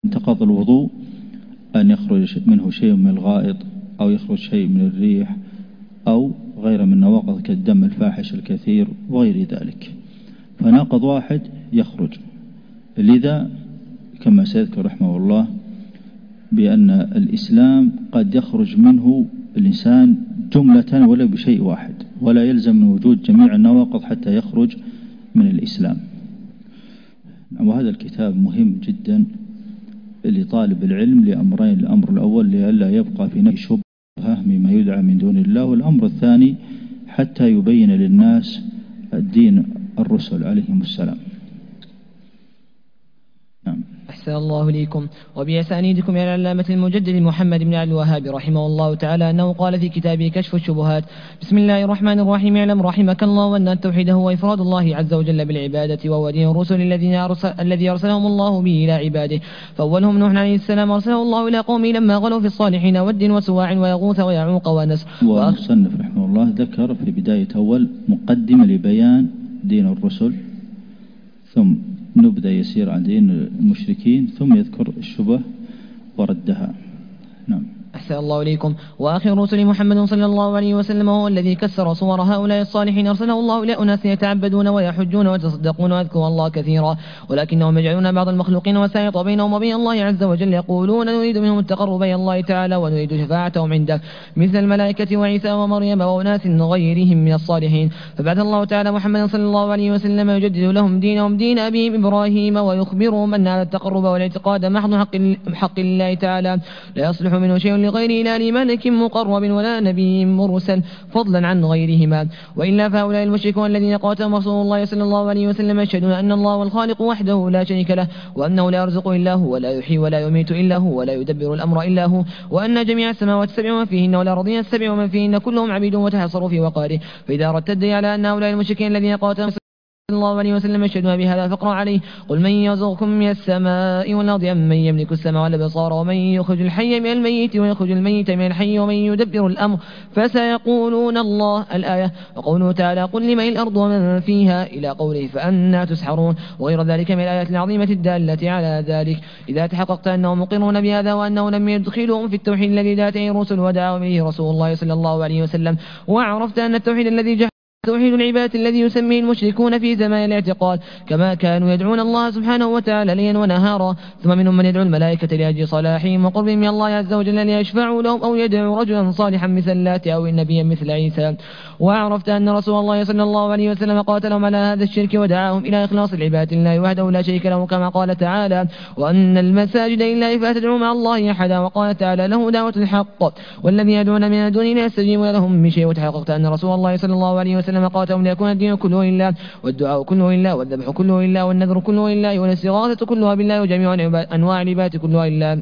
انتقض الوضوء أن يخرج منه شيء من الغائط أو يخرج شيء من الريح أو غير من نواقض كالدم الفاحش الكثير وغير ذلك، فناقض واحد يخرج. لذا كما سيذكر رحمه الله بأن الإسلام قد يخرج منه الإنسان جملة ولا بشيء واحد، ولا يلزم من وجود جميع النواقض حتى يخرج من الإسلام. وهذا الكتاب مهم جدا لطالب العلم لأمرين: الأمر الأول لئلا يبقى في نفسه شبهة مما يدعى من دون الله، والأمر الثاني حتى يبين للناس الدين الرسل عليهم السلام. نعم. أحسن الله إليكم. وبأسانيدكم إلى العلامة المجدد محمد بن عبد الوهاب رحمه الله تعالى أنه قال في كتابه كشف الشبهات: بسم الله الرحمن الرحيم. اعلم رحمك الله أن التوحيد هو إفراد الله عز وجل بالعبادة، وهو دين الرسل الذي أرسلهم الله به إلى عباده. فأولهم نوح عليه السلام أرسله الله إلى قومه لما غلوا في الصالحين ود وسواع ويغوث ويعوق ونسر. والمصنف رحمه الله ذكر في بداية أول مقدمة لبيان دين الرسل، ثم نبدأ يسير عن دين المشركين، ثم يذكر الشبه وردها. نعم. أحسن الله إليكم. وآخر رسل محمد صلى الله عليه وسلم هو الذي كسر صور هؤلاء الصالحين أرسله الله إلى أناس يتعبدون ويحجون ويتصدقون ويذكرون الله كثيرا، ولكنهم يجعلون بعض المخلوقين وسائط بينهم وبين الله عز وجل، يقولون نريد منهم التقرب إلى الله تعالى ونريد شفاعتهم عنده، مثل الملائكة وعيسى ومريم وأناس غيرهم من الصالحين. فبعث الله تعالى محمد صلى الله عليه وسلم يجدد لهم دينهم دين أبيهم إبراهيم، ويخبرهم أن هذا التقرب والاعتقاد محض حق الله تعالى، لا يصلح منه شيء لغيره لا لملك مقرب ولا نبي مرسل فضلا عن غيرهما. وإلا فهؤلاء المشركون الذين قاتلهم رسول الله صلى الله عليه وسلم يشهدون أن الله هو الخالق وحده لا شريك له، وأنه لا يرزق إلا هو ولا يحيي ولا يميت إلا هو ولا يدبر الأمر إلا هو، وأن جميع السماوات السبع ومن فيهن والأرضين السبع ومن فيهن كلهم عبيد وتحصروا في وقاره. فإذا ارتد على أن هؤلاء المشركين الذين قاتلهم صلى الله عليه وسلم يشهدون بهذا فاقرأ عليه: قل من يرزقكم من السماء والأرض أم من يملك السمع والأبصار ومن يخرج الحي من الميت ويخرج الميت من الحي ومن يدبر الأمر فسيقولون الله. الآية. وقوله تعالى: قل لمن الأرض ومن فيها إلى قوله فأنى تسحرون، وغير ذلك من الآيات العظيمة الدالة على ذلك. إذا تحققت أنهم مقرون بهذا وأنه لم يدخلهم في التوحيد الذي دعت إليه الرسل ودعاهم إليه رسول الله صلى الله عليه وسلم، وعرفت أن التوحيد الذي توحيد العبادة الذي يسميه المشركون في زمان الاعتقاد، كما كانوا يدعون الله سبحانه وتعالى ليلا ونهارا. ثم منهم من يدعو الملائكة لأجل صلاحهم وقربهم من الله عز وجل ليشفعوا لهم، أو يدعو رجلا صالحا مثل اللات أو النبي مثل عيسى. وعرفت أن رسول الله صلى الله عليه وسلم قاتلهم على هذا الشرك ودعاهم إلى إخلاص العبادة لله وحده لا شريك له، كما قال تعالى: وأن المساجد لله فلا تدعوا مع الله أحدا. وقال تعالى: له دعوة الحق والذين يدعون من دونه لا يستجيبون لهم بشيء. وتحققت أن رسول الله صلى الله عليه وسلم قاتلهم ليكون الدين كله لله، والدعاء كله لله، والذبح كله لله، والنذر كله لله، والاستغاثة كلها بالله، وجميع أنواع العبادة كلها لله.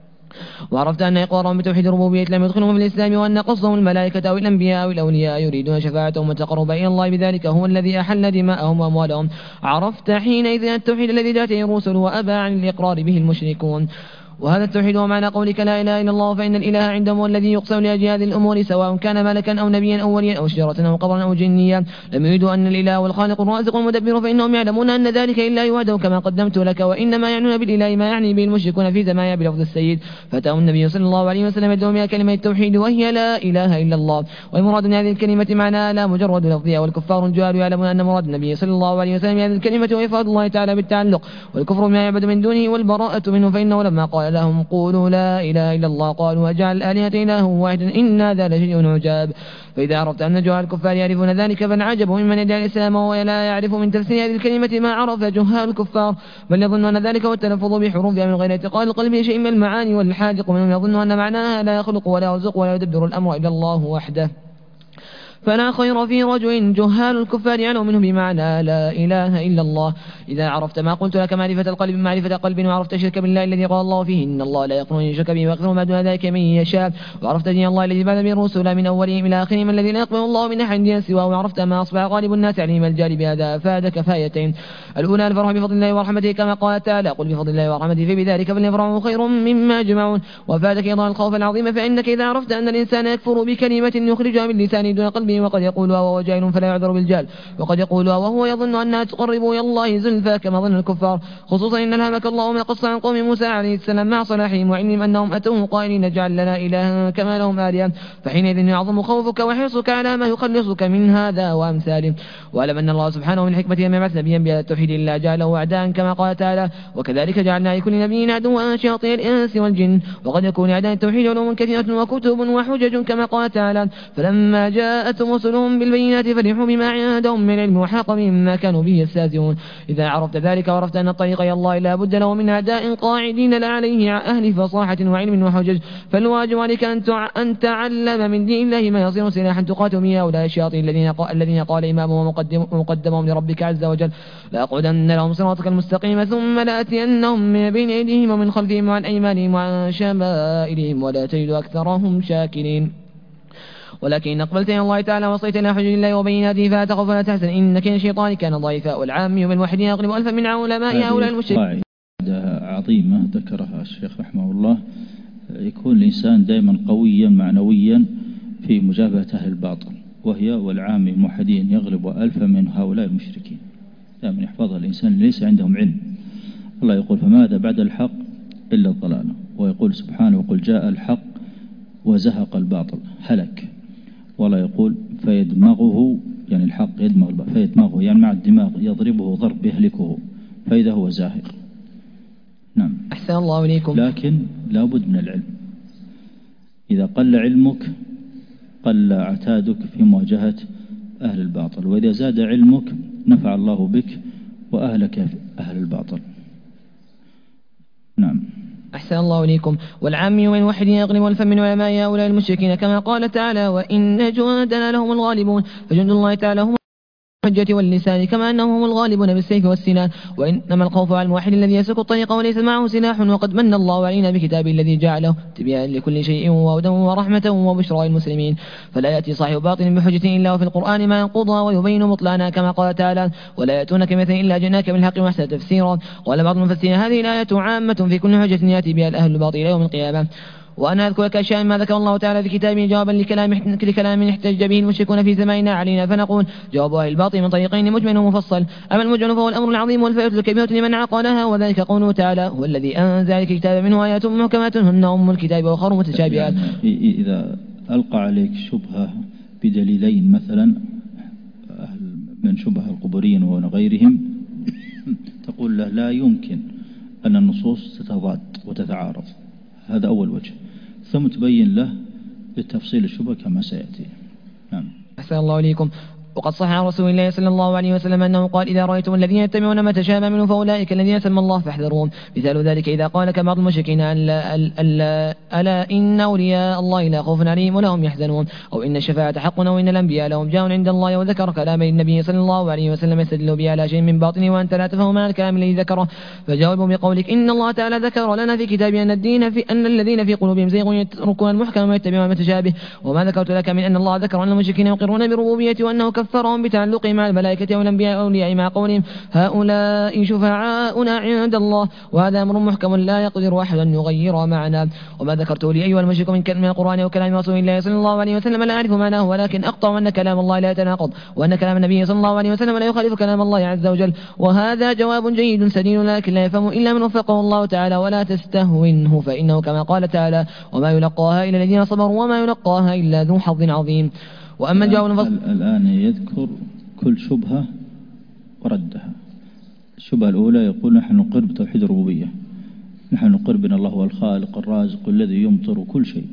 وعرفت أن إقرارهم بتوحيد الربوبية لم يدخلهم في الإسلام، وأن قصدهم الملائكة أو الأنبياء أو الأولياء يريدون شفاعتهم وتقرب إلى الله بذلك هو الذي أحل دماءهم وأموالهم. عرفت حينئذ التوحيد الذي جاءته الرسل وأبى عن الإقرار به المشركون. وهذا التوحيد هو معنى قولك لا إله إلا الله، فإن الإله عندهم هو الذي يقسم لأجل هذه الأمور، سواء كان ملكا أو نبيا أو وليا أو شجرة أو قبرا أو جنيا. لم يريدوا أن الإله والخالق الرازق المدبر، فإنهم يعلمون أن ذلك لله وحده كما قدمت لك، وإنما يعنون بالإله ما يعني به المشركون في زمانها بلفظ السيد. فأتاهم النبي صلى الله عليه وسلم يدعو بها كلمة التوحيد وهي لا إله إلا الله. والمراد من هذه الكلمة معناها لا مجرد لفظها، والكفار الجهال يعلمون أن مراد النبي صلى الله عليه وسلم هذه الكلمة وإفراد الله تعالى بالتعلق، والكفر بما يعبد من دونه والبراءة منه. فإنه لما قال لهم قولوا لا إله إلا الله قالوا أجعل الآلهة إله واحدا إن هذا لشيء عجاب. فإذا عرفت أن جهال الكفار يعرفون ذلك فالعجب ممن يدعي الإسلام وهو لا يعرف من تفسير هذه الكلمة ما عرف جهال الكفار، بل يظن أن ذلك هو التلفظ بحروفها من غير اعتقاد القلب شيء من المعاني، والحاذق منهم يظن أن معناها لا يخلق ولا يرزق ولا يدبر الأمر إلا الله وحده. فلا خير في رجل جهال الكفار يعلم منه بمعنى لا إله إلا الله. إذا عرفت ما قلت لك معرفة القلب معرفة قلب، وعرفت الشرك بالله الذي قال الله فيه إن الله لا يغفر أن يشرك به ويغفر ما دون ذلك من يشاء، وعرفت دين الله الذي بعث به الرسل من أولهم إلى آخرهم الذي لا يقبل الله من أحد دينا سواه، وعرفت ما أصبح غالب الناس عليهم الجار بهذا أفاد كفايتين: الأولى الفرح بفضل الله ورحمته كما قال تعالى: قل بفضل الله ورحمته فبذلك فليفرحوا خير مما يجمعون. وفادك أيضا الخوف العظيم، فإنك إذا عرفت أن الإنسان يكفر بكلمة يخرجها من لسانه دون قلبه به، وقد يقولها وهو جاهل فلا يعذر بالجهل، وقد يقولها وهو يظن أنها تقرب إلى الله زلفى كما ظن الكفار، خصوصا إن ألهمك الله ما قص عن قوم موسى عليه السلام مع صلاحهم وعلمهم أنهم أتوه قائلين اجعل لنا إلها كما لهم آلهة، فحينئذ يعظم خوفك وحرصك على ما يخلصك من هذا وأمثاله. وأعلم أن الله سبحانه من حكمته لم يبعث نبيا بهذا التوحيد إلا جعله أعداء كما قال تعالى وكذلك جعلنا لكل نبي عدوا شياطين الإنس والجن، وقد يكون أعداء التوحيد علوم كثيرة وكتب وحجج كما قال تعالى فلما جاءتهم رسلهم بالبينات فرحوا بما عندهم من علم وحاق بهم ما كانوا به يستهزئون. إذا عرفت ذلك وعرفت أن الطريق إلى الله لا بد له من أعداء قاعدين لا عليه أهل فصاحة وعلم وحجج، فالواجب عليك أن تعلم من دين الله ما يصير سلاحا تقاتل به هؤلاء الشياطين الذين قال إمامهم ومقدمهم لربك عز وجل لأقعدن لهم صراطك المستقيم ثم لآتينهم من بين أيديهم ومن خلفهم وعن أيمانهم وعن شمائلهم ولا تجد أكثرهم شاكرين. ولكن إن أقبلت إلى الله تعالى وصيت إلى حجج الله وبيناته فلا تخف ولا تحزن إن كيد الشيطان كان ضعيفا، والعام بالوحيد يغلب ألفا من علماء هؤلاء المشركين. قاعدة عظيمة ذكرها الشيخ رحمه الله، يكون الإنسان دائما قويا معنويا في مجابهة أهل الباطل، وهي والعام الموحدين يغلب ألفا من هؤلاء المشركين. دائما يحفظها الإنسان ليس عندهم علم. الله يقول فماذا بعد الحق إلا الضلال، ويقول سبحانه وقل جاء الحق وزهق الباطل هلك، والله يقول فيدمغه يعني الحق يدمغ فيدمغه يعني مع الدماغ يضربه ضرب يهلكه فإذا هو زاهق. نعم. أحسن الله إليكم. لكن لابد من العلم، إذا قل علمك قل عتادك في مواجهة أهل الباطل، وإذا زاد علمك نفع الله بك وأهلك أهل الباطل. نعم. أحسن الله إليكم. والعامي من الوحيد يغلب ألفا من علماء هؤلاء المشركين كما قال تعالى وإن جندنا لهم الغالبون، فجند الله تعالى هم الحجة واللسان كما أنهم هم الغالبون بالسيف والسنان، وإنما الخوف على الموحد الذي يسلك الطريق وليس معه سلاح، وقد من الله علينا بكتابه الذي جعله تبيانا لكل شيء وهدى ورحمة وبشرى للمسلمين، فلا يأتي صاحب باطل بحجة إلا وفي القرآن ما ينقضها ويبين بطلانها كما قال تعالى ولا يأتونك مثل إلا جئناك بالحق وأحسن تفسيرا. قال بعض المفسرين هذه الآية عامة في كل حجة يأتي بها الأهل الباطل يوم القيامة. وأنا أذكر لك أشياء ما ذكر الله تعالى في كتابه جوابا لكلام احتج به المشركون في زماننا علينا، فنقول جواب أهل الباطل من طريقين مجمل ومفصل، أما المجمل فهو الأمر العظيم والفائدة الكبيرة لمن عقلها، وذلك قوله تعالى هو الذي أنزل الكتاب منه آيات محكمات هن أم الكتاب وآخر متشابهات. إذا ألقى عليك شبهة بدليلين مثلا من شبه القبوريين وغيرهم تقول له لا يمكن أن النصوص تتضاد وتتعارض، هذا أول وجه، ثم تبين له بالتفصيل الشبهة كما سيأتي. نعم. أحسن الله إليكم. وقد صح عن رسول الله صلى الله عليه وسلم أنه قال إذا رأيتم الذين يتبعون ما تشابه منه فأولئك الذين سمى الله فاحذروهم. مثال ذلك إذا قال كبعض المشركين ألا إن أولياء الله لا خوف عليهم ولا هم يحزنون، أو إن الشفاعة حق، أو إن الأنبياء لهم جاء عند الله، وذكر كلام النبي صلى الله عليه وسلم يستدل به على شيء من باطنه وأنت لا تفهم عن الكلام الذي ذكره، فجاوبوا بقولك إن الله تعالى ذكر لنا في كتابه أن الدين في أن الذين في قلوبهم زيغ يتركون المحكم ويتبعون المتشابه، وما ذكرت لك من أن الله ذكر أن المشركين يقرون بربوبيته وأنه كفرهم بتعلقهم مع الملائكة والأنبياء أولياء مع قولهم هؤلاء شفعاؤنا عند الله، وهذا أمر محكم لا يقدر أحد أن يغير معنا. وما ذكرته لي أيها المشرك من القرآن وكلام رسول الله صلى الله عليه وسلم لا أعرف معناه، ولكن أقطع أن كلام الله لا يتناقض، وأن كلام النبي صلى الله عليه وسلم لا يخالف كلام الله عز وجل، وهذا جواب جيد سديد لكن لا يفهم إلا من وفقه الله تعالى، ولا تستهونه فإنه كما قال تعالى وما يلقاها إلا الذين صبروا وما يلقاها إلا ذو حظ عظيم. وأما الجواب الآن يذكر كل شبهة وردها. الشبهة الأولى يقول نحن نقر بتوحيد الربوبية، نحن نقر بأن الله هو الخالق الرازق الذي يمطر كل شيء،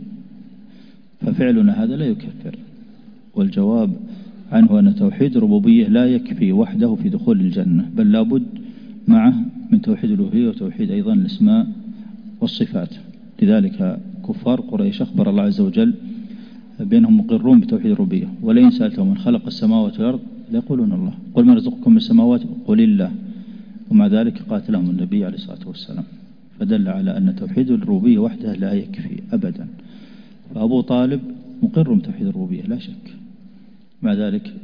ففعلنا هذا لا يكفر، والجواب عنه أن توحيد الربوبية لا يكفي وحده في دخول الجنة، بل لابد معه من توحيد الألوهية وتوحيد أيضا الأسماء والصفات. لذلك كفار قريش أخبر الله عز وجل بأنهم مقرون بتوحيد الربوبية، ولئن سألتهم من خلق السماوات والأرض ليقولون الله، قل من يرزقكم من السماوات قل الله، ومع ذلك قاتلهم النبي عليه الصلاة والسلام، فدل على أن توحيد الربوبية وحده لا يكفي أبدا. فأبو طالب مقر بتوحيد الربوبية لا شك، مع ذلك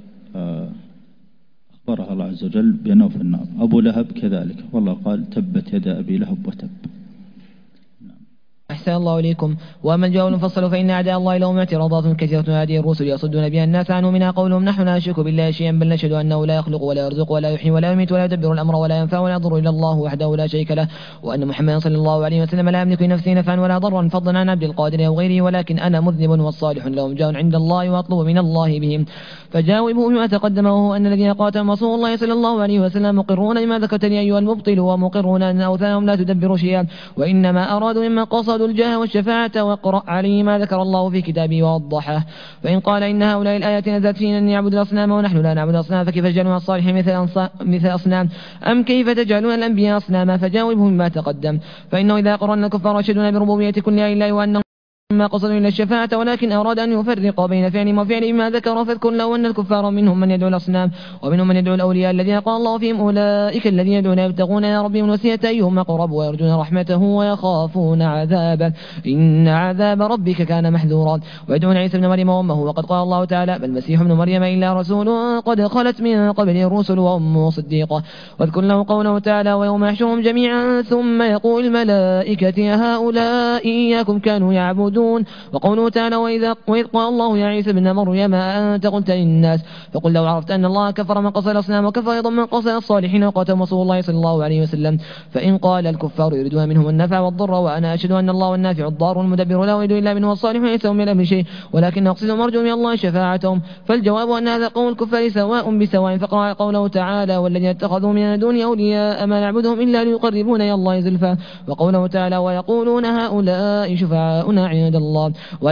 أخبرها الله عز وجل بأنه في النار. أبو لهب كذلك، والله قال تبت يد أبي لهب وتب. أحسن أحسن الله إليكم. وأما الجواب المفصل فإن أعداء الله لهم اعتراضات كثيرة هذه الرسل يصدون بها الناس عنه، منها قولهم نحن لا نشرك بالله شيئا بل نشهد أنه لا يخلق ولا يرزق ولا يحيي ولا يميت ولا يدبر الأمر ولا ينفع ولا يضر إلا الله وحده لا شريك له، وأن محمدا صلى الله عليه وسلم لا يملك لنفسه نفعا ولا ضرا فضلا عن عبد القادر أو غيره، ولكن أنا مذنب والصالح لهم جاء عند الله وأطلب من الله بهم. فجاوبه بما تقدم، وهو أن الذين قاتلهم رسول الله صلى الله عليه وسلم مقرون بما ذكرت لي أيها المبطل، ومقرون أن أوثانهم لا تدبر شيئا، وإنما أرادوا مما قصدوا الجاه والشفاعة، واقرأ عليه ما ذكر الله في كتابه ووضحه. فإن قال إن هؤلاء الآيات نزلت فينا أن يعبد الأصنام ونحن لا نعبد الأصنام، فكيف تجعلون الصالحين مثل أصنام، أم كيف تجعلون الأنبياء أصناما؟ فجاوبهم ما تقدم. فإنه إذا قرن الكفار يشهدون بربوبية كلها إلا وأنهم ما قصدوا إلا الشفاعة، ولكن أراد أن يفرق بين فعلهم وفعل ما ذكر، فاذكر له أن الكفار منهم من يدعو الأصنام ومنهم من يدعو الأولياء الذين قال الله فيهم أولئك الذين يدعون يبتغون إلى ربهم الوسيلة أيهم أقرب ويرجون رحمته ويخافون عذابه إن عذاب ربك كان محذورا. ويدعون عيسى ابن مريم وأمه، وقد قال الله تعالى بل المسيح ابن مريم إلا رسول قد خلت من قبله الرسل وأمه صديقة. واذكر له قوله تعالى ويوم يحشرهم جميعا ثم يقول الملائكة هؤلاء إياكم كانوا يعبدون. وقوله تعالى وإذ قال الله يا عيسى ابن مريم أنت قلت للناس، فقل لو عرفت أن الله كفر من قصد الأصنام وكفر أيضا من قصد الصالحين وقاتلهم رسول الله صلى الله عليه وسلم. فإن قال الكفار يريدون منهم النفع والضر، وأنا أشهد أن الله النافع الضار المدبر لا يريد إلا منه الصالح ليس هم من شيء، ولكن أقصدهم أرجو من الله شفاعتهم. فالجواب أن هذا قول الكفار سواء بسواء. فقرأ قوله تعالى والذين اتخذوا من دون أولياء ما نعبدهم إلا ليقربونا إلى الله زلفى. وقوله تعالى ويقولون هؤلاء شفعاؤنا عند الله.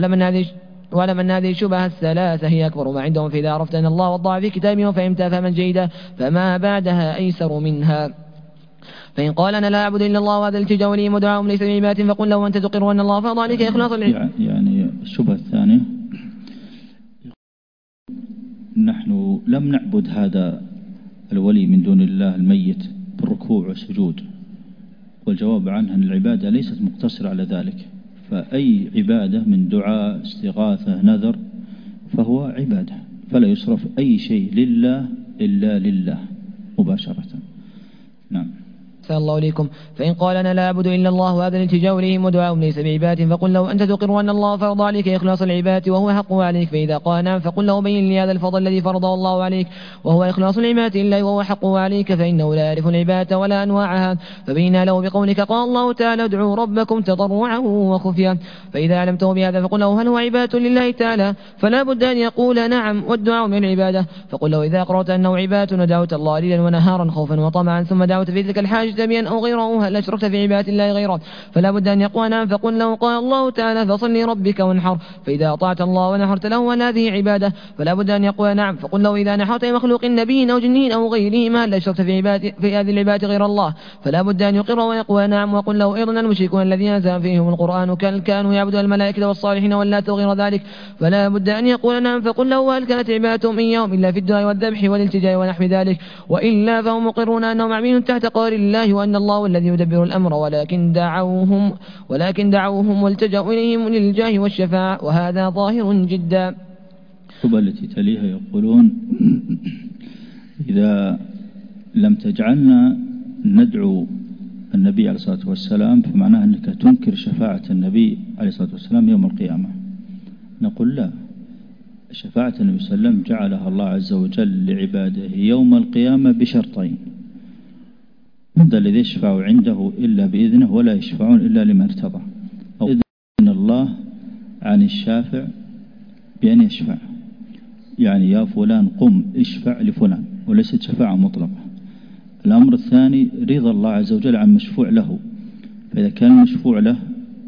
ولمن هذه الشبهة الثلاثة هي أكبر ما عندهم، فإذا عرفت أن الله وضع في كتابه وفهمتها فهما جيدا فما بعدها أيسر منها. فإن قال أنا لا أعبد إلا الله وهذا التجاء لي ودعاهم ليس بعبادة، فقل له أنت تقر أن الله فرض عليك إخلاص يعني الشبهة الثانية نحن لم نعبد هذا الولي من دون الله الميت بالركوع والسجود، والجواب عنها أن العبادة ليست مقتصرة على ذلك، فأي عبادة من دعاء استغاثة نذر فهو عبادة، فلا يصرف أي شيء لله إلا لله مباشرة. نعم. أحسن الله إليكم. فإن قال أنا لا أعبد إلا الله وهذا الالتجاء إليهم ودعاهم ليس بعبادة، فقل له أنت تقر أن الله فرض عليك إخلاص العبادة وهو حقه عليك. فإذا قال نعم فقل له بين لي هذا الفضل الذي فرضه الله عليك وهو إخلاص العبادة لله وهو حقه عليك، فإنه لا يعرف العبادة ولا أنواعها. فبين له بقولك قال الله تعالى ادعوا ربكم تضرعا وخفيا. فإذا علمته بهذا فقل له هل هو عبادة لله تعالى؟ فلا بد أن يقول نعم والدعاء من العبادة. فقل له إذا قرأت أنه عبادة ودعوت الله ليلا ونهارا خوفا وطمعا ثم دعوت في تلك الحاجة بأن أو غيره هل أشركت في عبادة الله غيره؟ فلا بد أن يقول نعم. فقل له قال الله تعالى فصل لربك وانحر. فإذا أطعت الله ونحرت له وأن هذه عبادة فلا بد أن يقول نعم. فقل له إذا نحرت مخلوق نبي أو جنين أو غيرهما هل أشركت في هذه العبادة غير الله؟ فلا بد أن يقر ويقول نعم. وقل له أيضا المشركون الذين نزل فيهم القرآن كانوا يعبدون الملائكة والصالحين واللات وغير ذلك فلا بد أن يقول نعم. فقل له هل كانت عبادتهم إياهم إلا في الدعاء والذبح والالتجاء ونحو ذلك؟ وإلا فهم مقرون أنهم عبيد تحت قهر الله وأن الله الذي يدبر الأمر، ولكن دعوهم والتجأوا إليهم للجاه والشفاعة، وهذا ظاهر جدا. الشبهة التي تليها يقولون إذا لم تجعلنا ندعو النبي عليه الصلاة والسلام فمعناه أنك تنكر شفاعة النبي عليه الصلاة والسلام يوم القيامة. نقول لا، شفاعة النبي صلى الله عليه وسلم جعلها الله عز وجل لعباده يوم القيامة بشرطين: من ذا الذي يشفع عنده إلا بإذنه ولا يشفعون إلا لمن ارتضى، أو إذن الله عن الشافع بأن يشفع، يعني يا فلان قم اشفع لفلان، وليست شفاعة مطلقة. الأمر الثاني رضا الله عز وجل عن مشفوع له، فإذا كان المشفوع له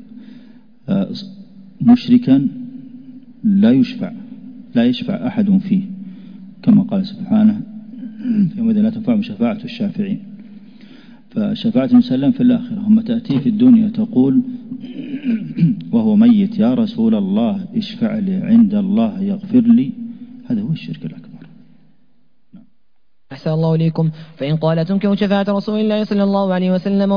مشركا لا يشفع أحد فيه، كما قال سبحانه فيوم لا تنفع شفاعة الشافعين. فشفاعة المسلم في الآخرة هم تأتي في الدنيا تقول وهو ميت يا رسول الله اشفع لي عند الله يغفر لي، هذا هو الشرك الأكبر. أحسن الله إليكم. فإن قال تنكر شفاعة رسول الله صلى الله عليه وسلم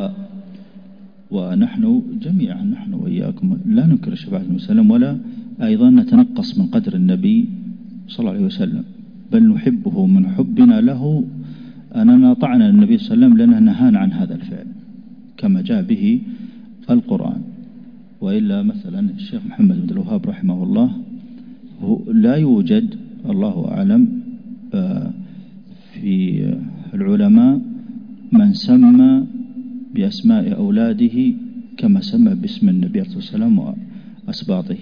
ونحن جميعا نحن وإياكم لا ننكر شفاعة المسلم ولا أيضا نتنقص من قدر النبي صلى الله عليه وسلم، بل نحبه من حبنا له أننا طعنا النبي صلى الله عليه وسلم لأنه نهانا عن هذا الفعل كما جاء به القرآن. وإلا مثلا الشيخ محمد بن الوهاب رحمه الله لا يوجد الله أعلم في العلماء من سمى بأسماء أولاده كما سمى باسم النبي عليه الصلاة والسلام وأسباطه.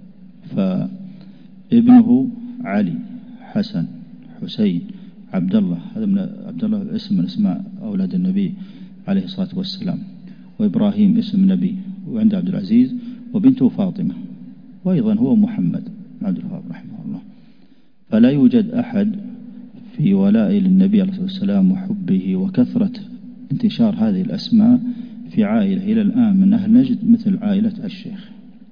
فابنه علي، حسن، حسين، عبد الله، هذا من عبد الله اسم من اسماء أولاد النبي عليه الصلاة والسلام، وإبراهيم اسم النبي، وعند عبد العزيز، وبنته فاطمة، وأيضا هو محمد بن عبد الوهاب رحمه الله. فلا يوجد أحد في ولاء للنبي عليه الصلاة والسلام وحبه وكثرة انتشار هذه الأسماء في عائلة إلى الآن من أهل نجد مثل عائلة الشيخ.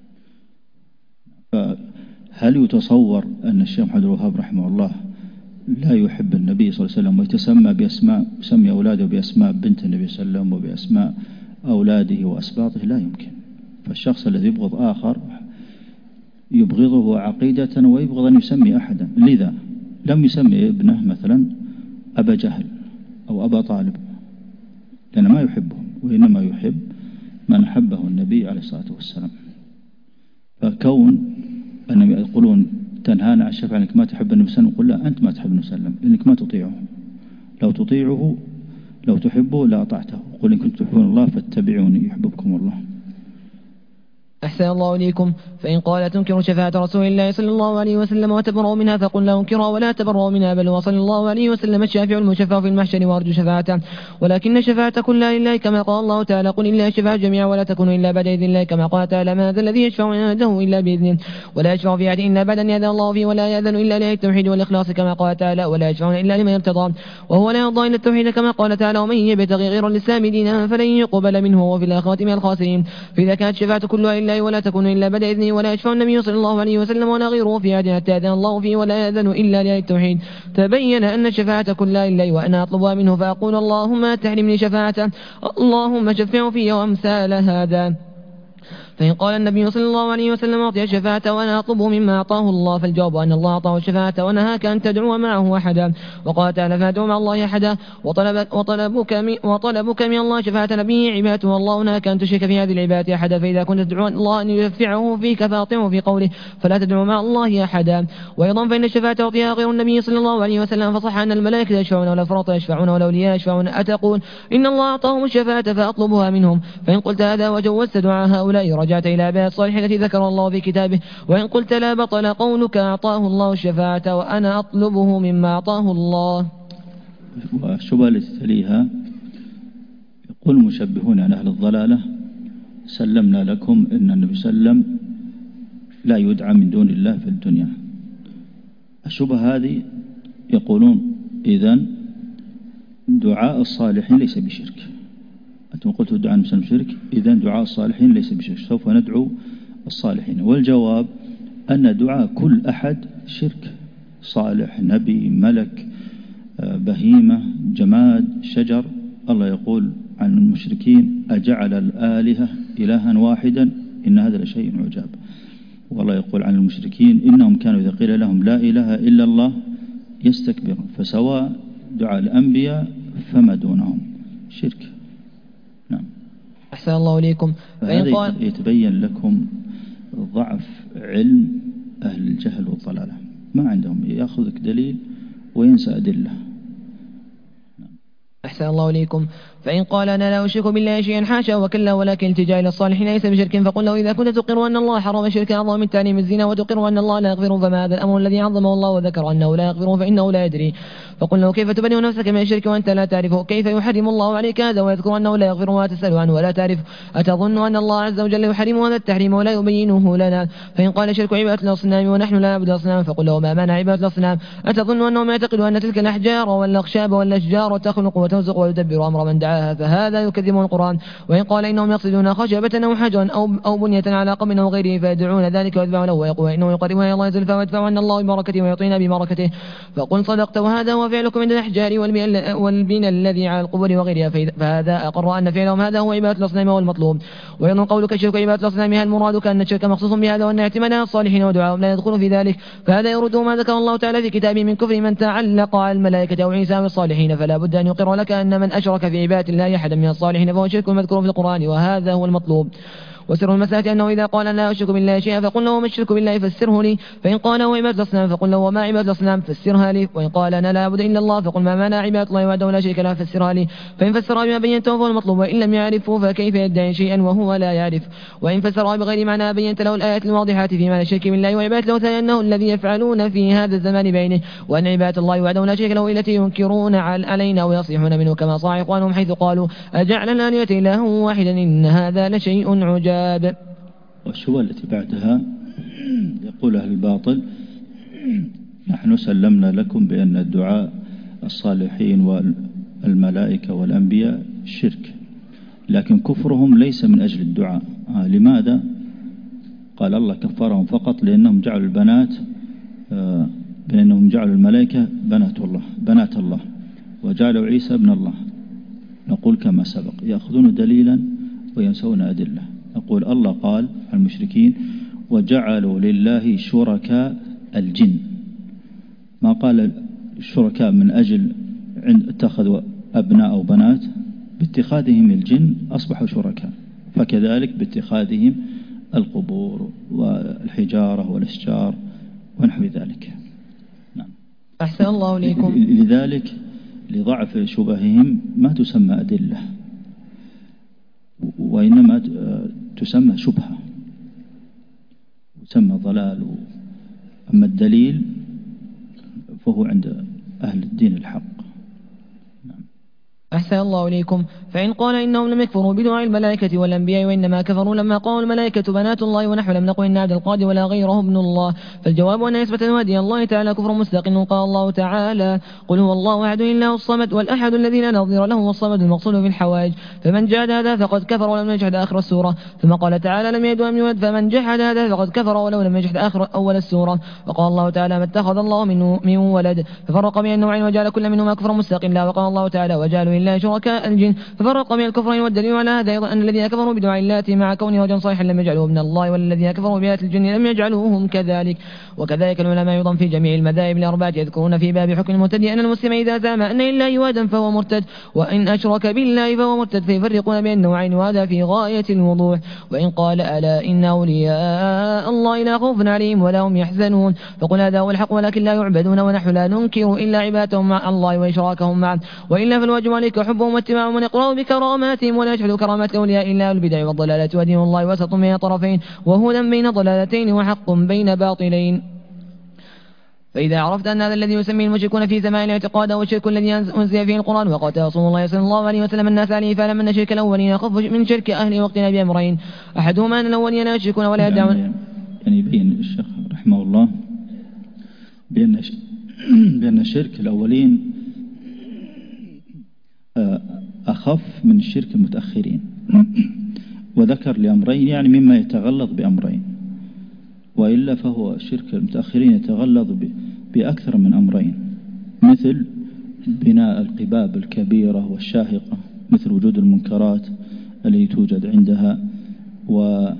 فهل يتصور أن الشيخ محمد الوهاب رحمه الله لا يحب النبي صلى الله عليه وسلم ويتسمى بأسماء، يسمي أولاده بأسماء بنت النبي صلى الله عليه وسلم وبأسماء أولاده وأسباطه؟ لا يمكن. فالشخص الذي يبغض آخر يبغضه عقيدة ويبغض أن يسمي أحدا. لذا لم يسمي ابنه مثلا أبا جهل أو أبا طالب، لأنه ما يحبهم، وإنما يحب من حبه النبي عليه الصلاة والسلام. فكون أنهم يقولون تنهانا عن الشفاعة أنك ما تحب النبي صلى الله عليه وسلم، نقول لا، أنت ما تحب النبي صلى الله عليه وسلم لأنك ما تطيعه. لو تطيعه، لو تحبه لأطعته. قل إن كنتم تحبون الله فاتبعوني يحببكم الله. أحسن الله إليكم. فإن قال تنكر شفاعة رسول الله صلى الله عليه وسلم وتبرأ منها، فقل لا أنكرها ولا تبرأ منها، بل وصلى الله عليه وسلم الشافع المشفع في المحشر وأرجو شفاعته. ولكن الشفاعة كلها لله، كما قال الله تعالى قل إلا الشفاعة جميعا ولا تكون إلا بعد إذن الله، كما قال تعالى ما هذا الذي يشفع عنده إلا بإذنه ولا يشفع في أحد إلا بعد أن يأذن الله فيه ولا يأذن إلا لأهل التوحيد والإخلاص، كما قال تعالى ولا يشفعون إلا لمن ارتضى وهو لا يرضى إلا التوحيد، كما قال تعالى ومن يبتغي غير الإسلام دينا فلن يقبل منه وهو في الآخرة من الخاسرين. فإذا كانت الشفاعة كلها لله ولا تكون إلا بعد إذنه ولا يشفع النبي صلى الله عليه وسلم ولا غيره في أحد حتى يأذن الله فيه ولا يأذن إلا لأهل التوحيد، تبين أن الشفاعة كلها لله وأنا أطلبها منه، فأقول اللهم تحرمني شفاعته، اللهم شفعه في وأمثال هذا. فإن قال النبي صلى الله عليه وسلم أعطي الشفاعة وأنا أطلبه مما أعطاه الله، فالجواب أن الله أعطاه الشفاعة ونهاك أن تدعو معه أحدا، وقال تعالى فادعو مع الله أحدا، وطلبك من الله شفاعة نبيه عبادته، والله نهاك أن تشرك في هذه العبادة أحدا. فإذا كنت تدعو الله أن يشفعه فيك فأطيعه في قوله فلا تدعو مع الله أحدا. وأيضا فإن الشفاعة أعطيها غير النبي صلى الله عليه وسلم، فصح أن الملائكة يشفعون والأفراط يشفعون والأولياء يشفعون، أتقول إن الله أعطاهم الشفاعة فأطلبها منهم؟ فإن قلت هذا وجوزت دعاء هؤلاء رجعت إلى عباد الصالح التي ذكر الله في كتابه، وإن قلت لا بطل قولك أعطاه الله الشفاعة وأنا أطلبه مما أعطاه الله. والشبهة التي تليها يقول المشبهون عن أهل الضلالة سلمنا لكم إن النبي صلى الله عليه وسلم لا يدعى من دون الله في الدنيا. الشبهة هذه يقولون إذن دعاء الصالحين ليس بشرك. أنتم قلتوا دعاء النبي صلى الله عليه وسلم شرك، إذن دعاء الصالحين ليس بشرك، سوف ندعو الصالحين. والجواب أن دعاء كل أحد شرك، صالح، نبي، ملك، بهيمة، جماد، شجر. الله يقول عن المشركين أجعل الآلهة إلها واحدا إن هذا لشيء عجاب. والله يقول عن المشركين إنهم كانوا إذا قيل لهم لا إله إلا الله يستكبرون. فسواء دعاء الأنبياء فما دونهم شرك. نعم. أحسن الله إليكم. فهذا يتبين لكم ضعف علم أهل الجهل والضلالة، ما عندهم، يأخذك دليل وينسى أدلة. أحسن الله إليكم. فإن قال أنا لا أشرك بالله شيئا حاشا وكلا ولكن التجاء إلى الصالحين ليس بشرك، فقل له إذا كنت تقر أن الله حرم شرك أعظم من تعليم الزنا وتقر أن الله لا يغفر، فما هذا الأمر الذي عظمه الله وذكر أنه لا يغفر فإنه لا يدري؟ فقل له كيف تبني نفسك من الشرك وأنت لا تعرفه؟ كيف يحرم الله عليك هذا ويذكر أنه لا يغفر ولا تسأل عنه ولا تعرف؟ أتظن أن الله عز وجل يحرم هذا التحريم ولا يبينه لنا؟ فإن قال شرك عبادة الأصنام ونحن لا نعبد الأصنام، فقل له ما معنى عبادة الأصنام؟ أتظن أنهم يعتقدون أن تلك الأحجار والأخشاب والأشجار تخلق وترزق وتدبر أمر من دعاها، فهذا يكذبون القرآن. وإن قال إنهم يقصدون خشبة أو حجرا أو بنية على قبر أو غيره فيدعون ذلك ويتبعون له، ويقول إنه يقربون إلى الله زلفى ويدفعون عن الله ببركته ويعطينا ببركته، فقل صدقت وهذا هو فعلكم عند الأحجار والبناء الذي على القبور وغيرها، فهذا أقر أن فعلهم هذا هو عبادة الأصنام والمطلوب. وأيضا قولك شرك عبادة الأصنام هل المراد كأن الشرك مخصوص بهذا وأن اعتمادها الصالحين ودعاهم لا يدخل في ذلك؟ فهذا يرد ما ذكر الله تعالى في كتابه من كفر من تعلق على الملائكة أو عيسى والصالحين، فلا بد أن يقر لك أن من أشرك في عبادة الله أحدا من الصالحين فهو شرك مذكور في القرآن، وهذا هو المطلوب. وسر المسألة أنه إذا قال لا أشرك بالله شيئا فقل له وما الشرك بالله فسره لي، فإن قال هو عبادة الأصنام فقل له وما عبادة الأصنام فسرها لي، وإن قال أنا لا أعبد إلا الله فقل ما معنى عبادة الله وحده لا شريك له فسرها لي، فإن فسرها بما بينته فهو المطلوب، وإن لم يعرفه فكيف يدعي شيئا وهو لا يعرف، وإن فسرها بغير معنى بينت له الآيات الواضحات في معنى الشرك بالله وعبادة الأوثان أنه الذي يفعلون في هذا الزمان بينه، وأن عبادة الله وحده لا شريك له التي ينكرون علينا ويصيحون منه كما صاح إخوانهم حيث قالوا أجعل الآلهة إلها واحدا إن هذا لشيء عجاب. والشبهة التي بعدها يقول أهل الباطل نحن سلمنا لكم بأن الدعاء الصالحين والملائكة والأنبياء شرك، لكن كفرهم ليس من أجل الدعاء. لماذا؟ قال الله كفرهم فقط لأنهم جعلوا البنات بأنهم جعلوا الملائكة بنات الله وجعلوا عيسى ابن الله. نقول كما سبق يأخذون دليلا وينسون أدلة. نقول الله قال المشركين وجعلوا لله شركاء الجن، ما قال الشركاء من أجل اتخذوا أبناء أو بنات، باتخاذهم الجن أصبحوا شركاء، فكذلك باتخاذهم القبور والحجارة والأشجار ونحو ذلك. نعم. أحسن الله إليكم. لذلك لضعف شبههم ما تسمى أدلة، وإنما تسمى شبهة، تسمى ضلال. أما الدليل فهو عند أهل الدين الحق. أحسن الله إليكم. فإن قال إنهم لم يكفروا بدعاء الملائكة والأنبياء وإنما كفروا لما قالوا الملائكة بنات الله ونحن لم نقل إن عبد القادر ولا غيره ابن الله، فالجواب أن نسبة هدي الله تعالى كفر مستقل. قال الله تعالى قل هو الله أحد إلا الصمد والأحد الذي لا نظير له والصمد المقصود في الحوائج، فمن جحد هذا فقد كفر ولم يجحد آخر السورة. ثم قال تعالى لم يلد ولم يولد فمن جحد هذا فقد كفر ولو لم يجحد آخر أول السورة. وقال الله تعالى ما اتخذ الله من ولد، ففرق بين النوعين وجعل كل منهما كفر مستقلا. وقال الله تعالى وجعلوا لله شركاء الجن، ففرق بين الكفرين. والدليل على هذا أيضا أن الذين كفروا بدعاء الله مع كونه وجها صالحا لم يجعلوه من الله، والذين كفروا بآيات الجن لم يجعلوهم كذلك. وكذلك العلماء أيضا في جميع المذاهب الأربعة يذكرون في باب حكم المرتد أن المسلم إذا زعم أن لله ولدا فهو مرتد، وإن أشرك بالله فهو مرتد، فيفرقون بين النوعين، وهذا في غاية الوضوح. وإن قال ألا إن أولياء الله لا خوف عليهم ولا هم يحزنون، فقل هذا هو الحق ولكن لا يعبدون، ونحن لا ننكر إلا عبادتهم مع الله وإشراكهم معه، وإلا فالواجب عليك حبهم واتباعهم ونقرأوا بكراماتهم، ولا يشهد كرامات الأولياء إلا البدع والضلالة، ودين الله وسط بين طرفين وهدى بين ضلالتين وحق بين باطلين. فإذا عرفت أن هذا الذي يسميه المشركون في زمان الاعتقاد هو الشرك الذي أنزل فيه القرآن وقال رسول الله صلى الله عليه وسلم الناس عليه، فاعلم أن شرك الأولين أخف من شرك أهل وقتنا بأمرين، أحدهما أن الأولين لا يشركون ولا يدعون. يعني بين الشيخ رحمه الله بأن شرك الأولين أخف من الشرك المتأخرين، وذكر لأمرين يعني مما يتغلظ بأمرين، وإلا فهو شرك المتأخرين يتغلظ بأكثر من أمرين، مثل بناء القباب الكبيرة والشاهقة، مثل وجود المنكرات التي توجد عندها، ومثل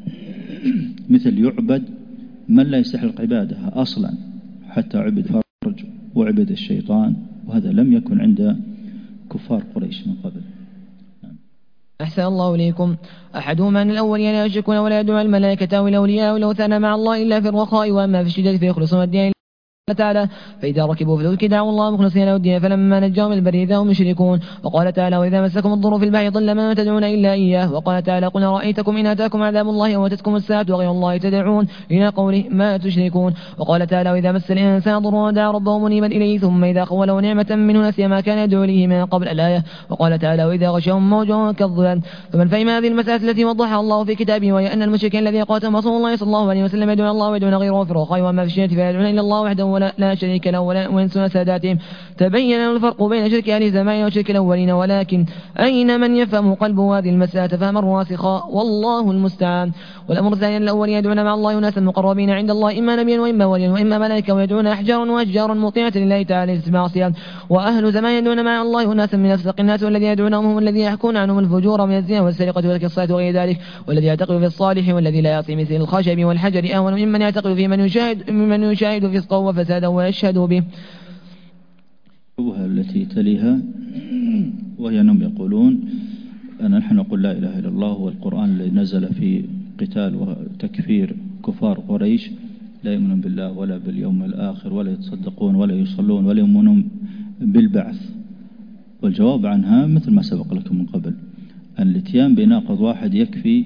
يعبد من لا يستحق عبادها أصلا، حتى عبد فرج وعبد الشيطان، وهذا لم يكن عند كفار قريش من قبل. أحسن الله إليكم. أحدهما أن الأولين لا يشركون ولا يدعون الملائكة أو الأولياء والأوثان مع الله إلا في الرخاء، وأما في الشدة فيخلصون الدين تعالى، فإذا ركبوا في الفلك دعوا الله مخلصين له الدين فلما نجاهم البر إذا هم يشركون. وقال تعالى وإذا مسكم الضر في البحر ضل ما تدعون إلا إياه. وقال تعالى قل رأيتكم إن أتاكم عذاب الله أو أتتكم الساعة وغير الله تدعون إلى قوله ما تشركون. وقال تعالى وإذا مس الإنسان ضر دعا ربه منيبا إليه ثم إذا خوله نعمة منه نسي ما كان يدعو إليه من قبل الآية. وقال تعالى وإذا غشهم موج كالظلال. فمن فهم هذه المسألة التي وضحها الله في كتابه، وهي أن المشركين الذين قاتلهم رسول الله صلى الله عليه وسلم يدعون الله ويدعون غيره في الرخاء، وأما في الشدة فيدعون إلا الله وحده ولا شريك له وينسون ساداتهم. تبين الفرق بين شرك أهل الزمان وشرك الأولين، ولكن أين من يفهم قلبه هذه المسألة فهما راسخا والله المستعان. والأمر الثاني الأول يدعون مع الله ناسا مقربين عند الله إما نبيا وإما وليا وإما ملائكة، ويدعون أحجارا وأشجارا مطيعة لله تعالى لتسمع. وأهل زمان يدعون مع الله ناسا من أفسق الناس، والذي يدعونهم هم الذي يحكون عنهم الفجور من الزنا والسرقة والكسرة وغير ذلك، والذي يعتقد في الصالح والذي لا يعصي مثل الخشب والحجر أهون ممن يعتقد في من يشاهد فسقه وفساده ويشهد به. التي تليها وهي أنهم يقولون أن نحن نقول لا إله إلا الله، والقرآن الذي نزل في قتال وتكفير كفار قريش لا يؤمنون بالله ولا باليوم الآخر ولا يتصدقون ولا يصلون ولا يؤمنون بالبعث. والجواب عنها مثل ما سبق لكم من قبل، أن الاتيان بناقض واحد يكفي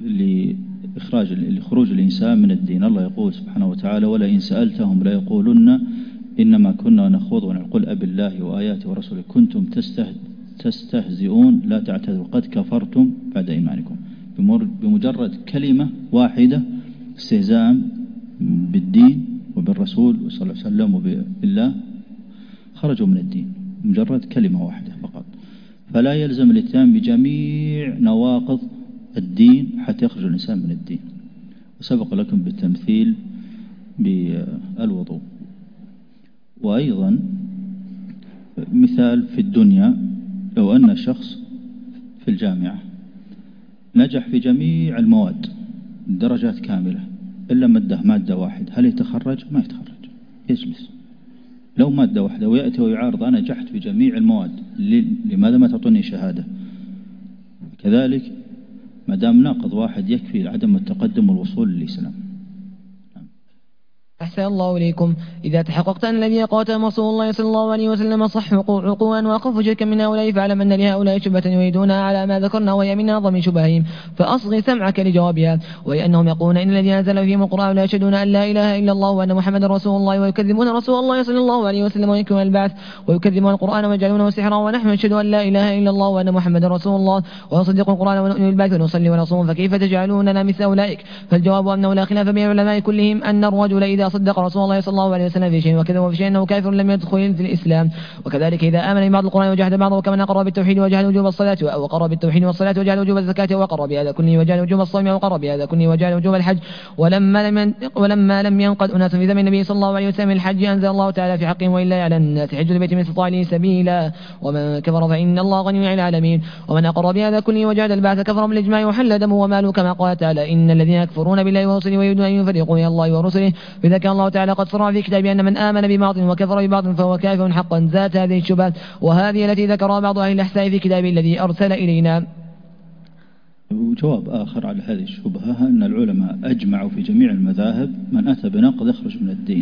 لخروج الإنسان من الدين. الله يقول سبحانه وتعالى: ولئن سألتهم لا يقولن إنما كنا نخوض ونقول أب الله وآياته ورسوله كنتم تستهزئون لا تعتذروا قد كفرتم بعد إيمانكم. بمجرد كلمة واحدة استهزاء بالدين وبالرسول صلى الله عليه وسلم وبالله خرجوا من الدين، مجرد كلمة واحدة فقط. فلا يلزم الاتيان بجميع نواقض الدين حتى يخرج الإنسان من الدين. وسبق لكم بالتمثيل بالوضوء. وأيضا مثال في الدنيا، لو أن شخص في الجامعة نجح في جميع المواد درجات كاملة إلا مادة واحد، هل يتخرج؟ ما يتخرج، يجلس. لو مادة واحدة ويأتي ويعارض: أنا نجحت في جميع المواد، لماذا ما تعطوني شهادة؟ كذلك ما دام ناقض واحد يكفي لعدم التقدم والوصول للإسلام. أحسن الله إليكم. إذا تحققت أن الذي قاتلهم رسول الله صلى الله عليه وسلم صح عقوا وأخف شركا من هؤلاء، فاعلم أن لهؤلاء شبهة يريدونها على ما ذكرنا، وهي من أعظم شبههم، فأصغي سمعك لجوابها. وهي أنهم يقولون إن الذين أنزل فيهم القرآن لا يشهدون أن لا إله إلا الله وأن محمدا رسول الله، ويكذبون رسول الله صلى الله عليه وسلم وينكرون البعث، ويكذبون القرآن ويجعلونه سحرا، ونحن نشهد أن لا إله إلا الله وأن محمدا رسول الله، ونصدق القرآن ونؤمن بالبعث ونصلي ونصوم، فكيف تجعلوننا مثل أولئك؟ فالجواب أنه لا خلاف بين العلماء كلهم أن الرجل إذا صدق رسول الله صلى الله عليه وسلم في شيء وكذب في شيء أنه كافر لم يدخل في الإسلام. وكذلك إذا آمن ببعض القرآن وجحد بعضه، كمن أقر بالتوحيد وجحد وجوب الصلاة، أو أقر بالتوحيد والصلاة وجحد وجوب الزكاة، وأقر بهذا كله وجحد وجوب الصوم، أو أقر بهذا كله وجحد وجوب الحج. ولما لم ينقض أناس في زمن النبي صلى الله عليه وسلم الحج، أنزل الله تعالى في حقهم: وإلا على الناس حج البيت من استطاع إليه سبيلا، ومن كفر فإن الله غني عن العالمين. ومن أقر بهذا كله وجحد البعث كفر بالإجماع وحل دمه وماله، كما قال تعالى: إن الذين يكفرون بالله ورسله ويريدون أن يفرقوا بين الله ورسله. فإذا كان الله تعالى قد صرح في كتابه أن من آمن ببعض وكفر ببعض فهو كافر حقا، ذات هذه الشبهات، وهذه التي ذكرها بعض أهل الأحساء في كتابه الذي أرسل إلينا. وجواب آخر على هذه الشبهة أن العلماء أجمعوا في جميع المذاهب من أتى بناقض يخرج من الدين.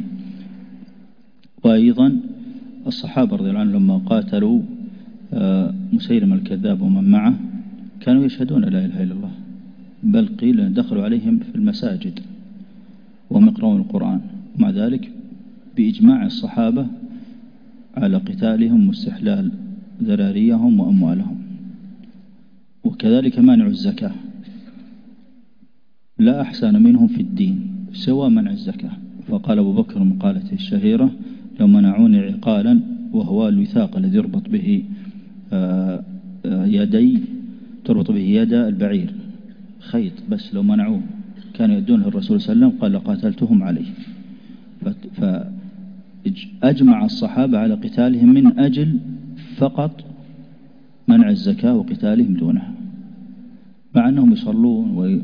وأيضا الصحابة رضي الله عنهم لما قاتلوا مسيلمة الكذاب ومن معه كانوا يشهدون لا إله إلا الله، بل قيل أن دخلوا عليهم في المساجد وهم يقرؤون القرآن، ومع ذلك بإجماع الصحابة على قتالهم واستحلال ذراريهم وأموالهم. وكذلك مانع الزكاة لا أحسن منهم في الدين سوى منع الزكاة. فقال أبو بكر مقالته الشهيرة: لو منعوني عقالا، وهو الوثاق الذي يربط به تربط به يد البعير، خيط، بس لو منعوه كانوا يدونه الرسول صلى الله عليه وسلم قال لقاتلتهم عليه. فأجمع الصحابة على قتالهم من أجل فقط منع الزكاة وقتالهم دونها، مع أنهم يصلون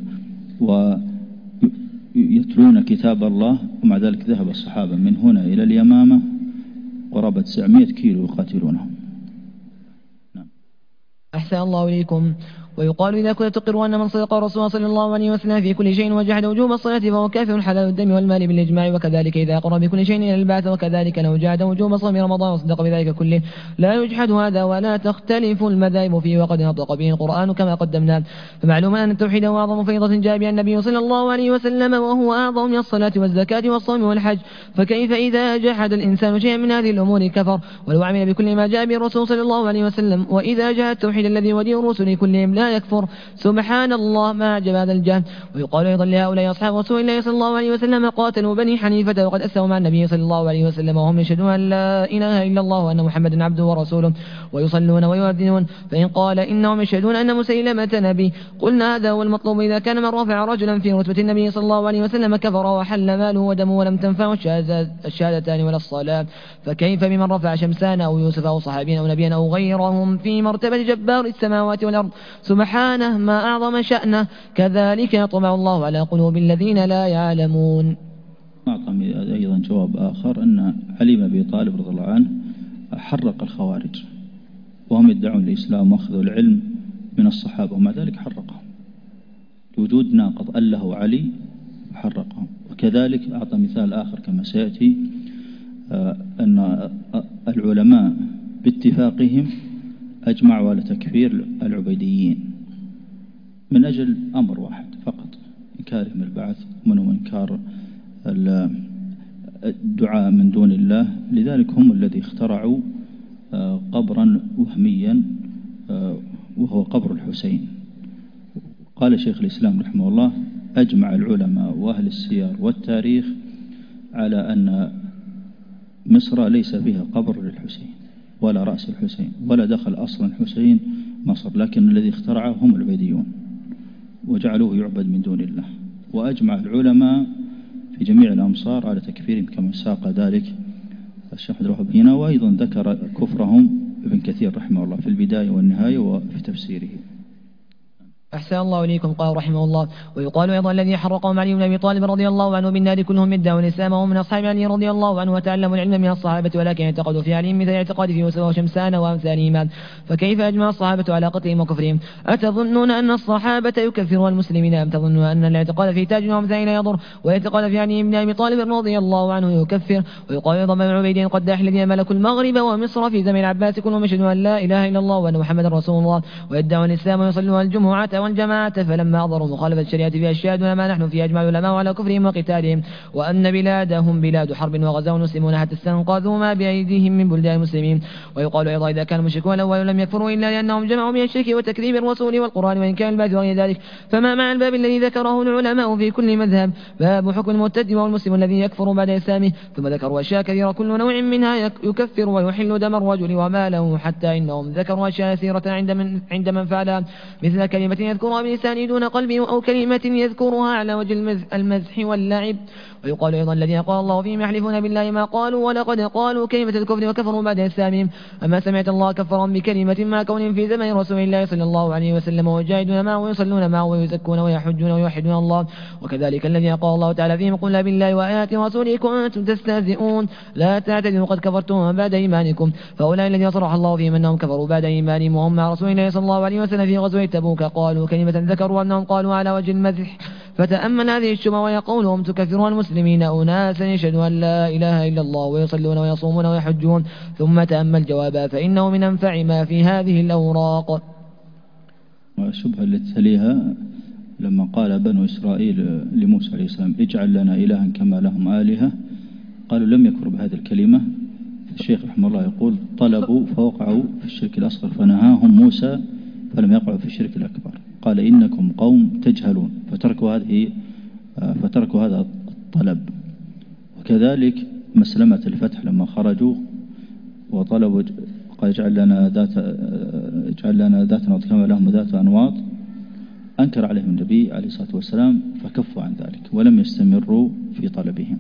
ويتلون كتاب الله، ومع ذلك ذهب الصحابة من هنا إلى اليمامة قرابة 900 كيلو يقاتلونهم. نعم. أحسن الله إليكم. ويقال إذا كنت تقر أن من صدق الرسول صلى الله عليه وسلم في كل شيء وجحد وجوب الصلاة فهو كافر حلال الدم والمال بالإجماع. وكذلك إذا أقر بكل شيء إلى البعث، وكذلك لو جحد وجوب صوم رمضان وصدق بذلك كله، لا يجحد هذا ولا تختلف المذاهب فيه، وقد نطق به القرآن كما قدمنا. فمعلوم أن التوحيد هو أعظم فريضة جاء بها النبي صلى الله عليه وسلم، وهو أعظم من الصلاة والزكاة والصوم والحج. فكيف إذا جحد الإنسان شيئا من هذه الأمور كفر، ولو عمل بكل ما جاء به الرسول صلى الله عليه وسلم. وإذا جاء التوحيد الذي وديه الرسل كلهم لا يكفر. سبحان الله ما أعجب هذا الجهل. ويقال أيضا لهؤلاء أصحاب رسول الله صلى الله عليه وسلم قاتلوا بني حنيفة وقد أسلموا مع النبي صلى الله عليه وسلم وهم يشهدون أن لا إله إلا الله وأن محمدا عبده ورسوله، ويصلون ويؤذنون. فإن قال إنهم يشهدون أن مسيلمة نبي، قلنا هذا هو المطلوب. إذا كان من رفع رجلا في رتبة النبي صلى الله عليه وسلم كفر وحل ماله ودمه ولم تنفعه الشهادتان ولا الصلاة، فكيف بمن رفع شمسان أو يوسف أو صحابين أو نبيا أو غيرهم في مرتبة جبار السماوات والأرض؟ سبحانه ما أعظم شأنه. كذلك يطبع الله على قلوب الذين لا يعلمون. أعطى أيضا جواب آخر أن علي بن أبي طالب رضي الله عنه حرق الخوارج وهم يدعون الإسلام وأخذوا العلم من الصحابة ومع ذلك حرقهم لوجود ناقض أله علي وحرقهم. وكذلك أعطى مثال آخر كما سيأتي أن العلماء باتفاقهم أجمعوا على تكفير العبيديين من أجل أمر واحد فقط، إنكارهم البعث ومنهم إنكار الدعاء من دون الله. لذلك هم الذي اخترعوا قبرا وهميا وهو قبر الحسين. قال شيخ الإسلام رحمه الله: أجمع العلماء وأهل السير والتاريخ على أن مصر ليس فيها قبر للحسين ولا رأس الحسين ولا دخل أصلا الحسين مصر، لكن الذي اخترعه هم العبيديون وجعلوه يعبد من دون الله. وأجمع العلماء في جميع الأمصار على تكفيرهم كما ساق ذلك الشيخ عبد الوهاب هنا، وأيضا ذكر كفرهم ابن كثير رحمه الله في البداية والنهاية وفي تفسيره. أحسن الله إليكم. قال رحمه الله: ويقال أيضا الذي حرقهم علي بن أبي طالب رضي الله عنه بالنار كلهم ادعوا الإسلام وهم من أصحاب علي رضي الله عنه وتعلموا العلم من الصحابة، ولكن اعتقدوا في عليهم مثل اعتقاد في يوسف وشمسان وأمثالهما، فكيف أجمع الصحابة على قتلهم وكفرهم؟ أتظنون أن الصحابة يكفرون المسلمين، أم تظنون أن الاعتقاد في تاج وأمثال لا يضر، والاعتقاد في علي بن أبي طالب رضي الله عنه يكفر؟ ويقال أيضا بن عبيد القداح الذين ملكوا المغرب ومصر في زمن العباس كلهم يشهدون أن لا إله إلا الله وأن محمد رسول الله ويدعون الإسلام ويصلون الجمعة والجماعة، فلما أضروا مخالفة الشريعة في أشياء دون ما نحن فيه أجمع العلماء على كفرهم وقتالهم، وأن بلادهم بلاد حرب وغزوا المسلمون حتى استنقذوا ما بأيديهم من بلدان المسلمين. ويقال أيضا إذا كان المشركون الأول لم يكفروا إلا لأنهم جمعوا بين الشرك وتكذيب الرسول والقرآن وإنكار البعث وغير ذلك، فما مع الباب الذي ذكره العلماء في كل مذهب؟ باب حكم المرتد والمسلم الذي يكفر بعد إسلامه. ثم ذكروا أشياء كثيرة كل نوع منها يكفر ويحل دم الرجل وماله، حتى إنهم ذكروا أشياء يسيرة عند من فعلها، مثل كلمة يذكرها بلسانه دون قلبه، أو كلمة يذكرها على وجه المزح واللعب. ويقال أيضا الذين قال الله فيهم يحلفون بالله ما قالوا ولقد قالوا كلمة الكفر وكفروا بعد إسلامهم. أما سمعت الله كفرهم بكلمة مع كونهم في زمن رسول الله صلى الله عليه وسلم ويجاهدون معه ويصلون معه ويزكون ويحجون ويوحدون الله. وكذلك الذين قال الله تعالى فيهم قل لا بالله وآياته ورسوله كنتم تستهزئون لا تعتذروا قد كفرتم بعد إيمانكم. فأولئك الذين صرح الله فيهم أنهم كفروا بعد إيمانهم وهم مع رسول الله صلى الله عليه وسلم في غزوة تبوك قالوا كلمة ذكروا أنهم قالوا على وجه المزح. فتأمل هذه الشبهة وهي قولهم تكفرون المسلمين أناسا يشهدون أن لا إله إلا الله ويصلون ويصومون ويحجون، ثم تأمل جوابها فإنه من أنفع ما في هذه الأوراق. والشبهة التي تليها لما قال بنو إسرائيل لموسى عليه السلام اجعل لنا إلها كما لهم آلهة، قالوا لم يكفروا بهذه الكلمة. الشيخ رحمه الله يقول طلبوا فوقعوا في الشرك الأصغر فنهاهم موسى فلم يقعوا في الشرك الأكبر، قال إنكم قوم تجهلون فتركوا هذا الطلب. وكذلك مسلمة الفتح لما خرجوا وطلبوا قال اجعل لنا ذات أنواط كما لهم ذات أنواط، أنكر عليهم النبي عليه الصلاة والسلام فكفوا عن ذلك ولم يستمروا في طلبهم.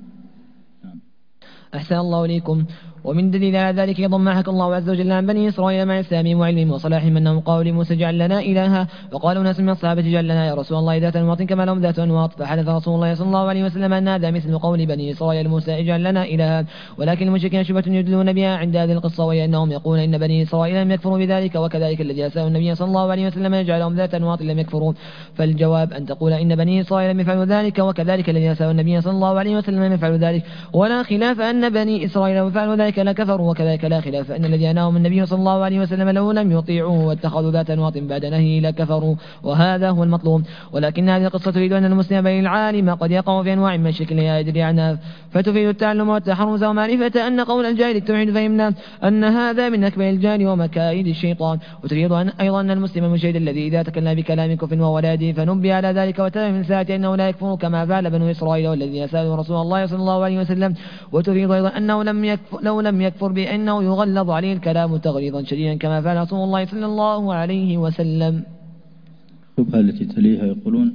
أحسن الله إليكم. ومن دليل على ذلك أيضا ما حكى الله عز وجل عن بني إسرائيل مع إسلامهم وعلمهم وصلاحهم أنهم قالوا لموسى اجعل لنا إلها، وقالوا ناس من الصحابة اجعل لنا يا رسول الله ذات أنواط كما لهم ذات أنواط، فحدث رسول الله صلى الله عليه وسلم أن هذا مثل قول بني إسرائيل موسى اجعل لنا إلها. ولكن المشركين شبهة يدلون بها عند هذه القصة، وهي أنهم يقولون إن بني إسرائيل لم يكفروا بذلك، وكذلك الذي أساءوا النبي صلى الله عليه وسلم يجعلهم ذات أنواط لم يكفروا. فالجواب أن تقول إن بني إسرائيل لم يفعلوا ذلك، وكذلك الذي أساءوا النبي صلى الله عليه وسلم لم يفعلوا ذلك، ولا خلاف أن بني إسرائيل لو فعلوا ذلك لكفروا، وكذلك لا خلاف أن الذي أناهم النبي صلى الله عليه وسلم لو لم يطيعوه واتخذوا ذات أنواط بعد نهيه لكفروا، وهذا هو المطلوب. ولكن هذه القصة تريد أن المسلم بل العالم قد يقع في أنواع من الشرك لا يدري عنها، فتفيد التعلم والتحرز ومعرفة أن قول الجاهل التوحيد، فهمنا أن هذا من أكبر الجهل ومكائد الشيطان. وتريد أيضا أن المسلم المجتهد الذي إذا تكلم بكلام كفر وولاده فنبه على ذلك وتبع من ساعته أنه لا يكفر كما فعل بنو إسرائيل والذين سألوا رسول الله صلى الله عليه وسلم. وتريد أيضا أنه لو لم يكفر بأنه يغلظ عليه الكلام تغليظا شديدا كما فعل رسول الله صلى الله عليه وسلم. الشبهة التي تليها يقولون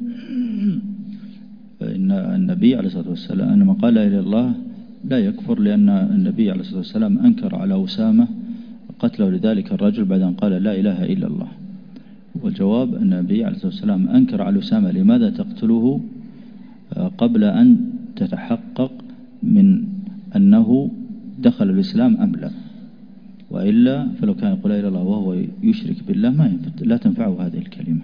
إن النبي عليه الصلاة والسلام أنما قال لا إله إلا الله لا يكفر، لأن النبي عليه الصلاة والسلام أنكر على أسامة قتله لذلك الرجل بعد أن قال لا إله إلا الله. والجواب أن النبي عليه الصلاة والسلام أنكر على أسامة لماذا تقتله قبل أن تتحقق من أنه دخل الإسلام أم لا. وإلا فلو كان يقول لا إله إلا الله وهو يشرك بالله لا تنفعه هذه الكلمة.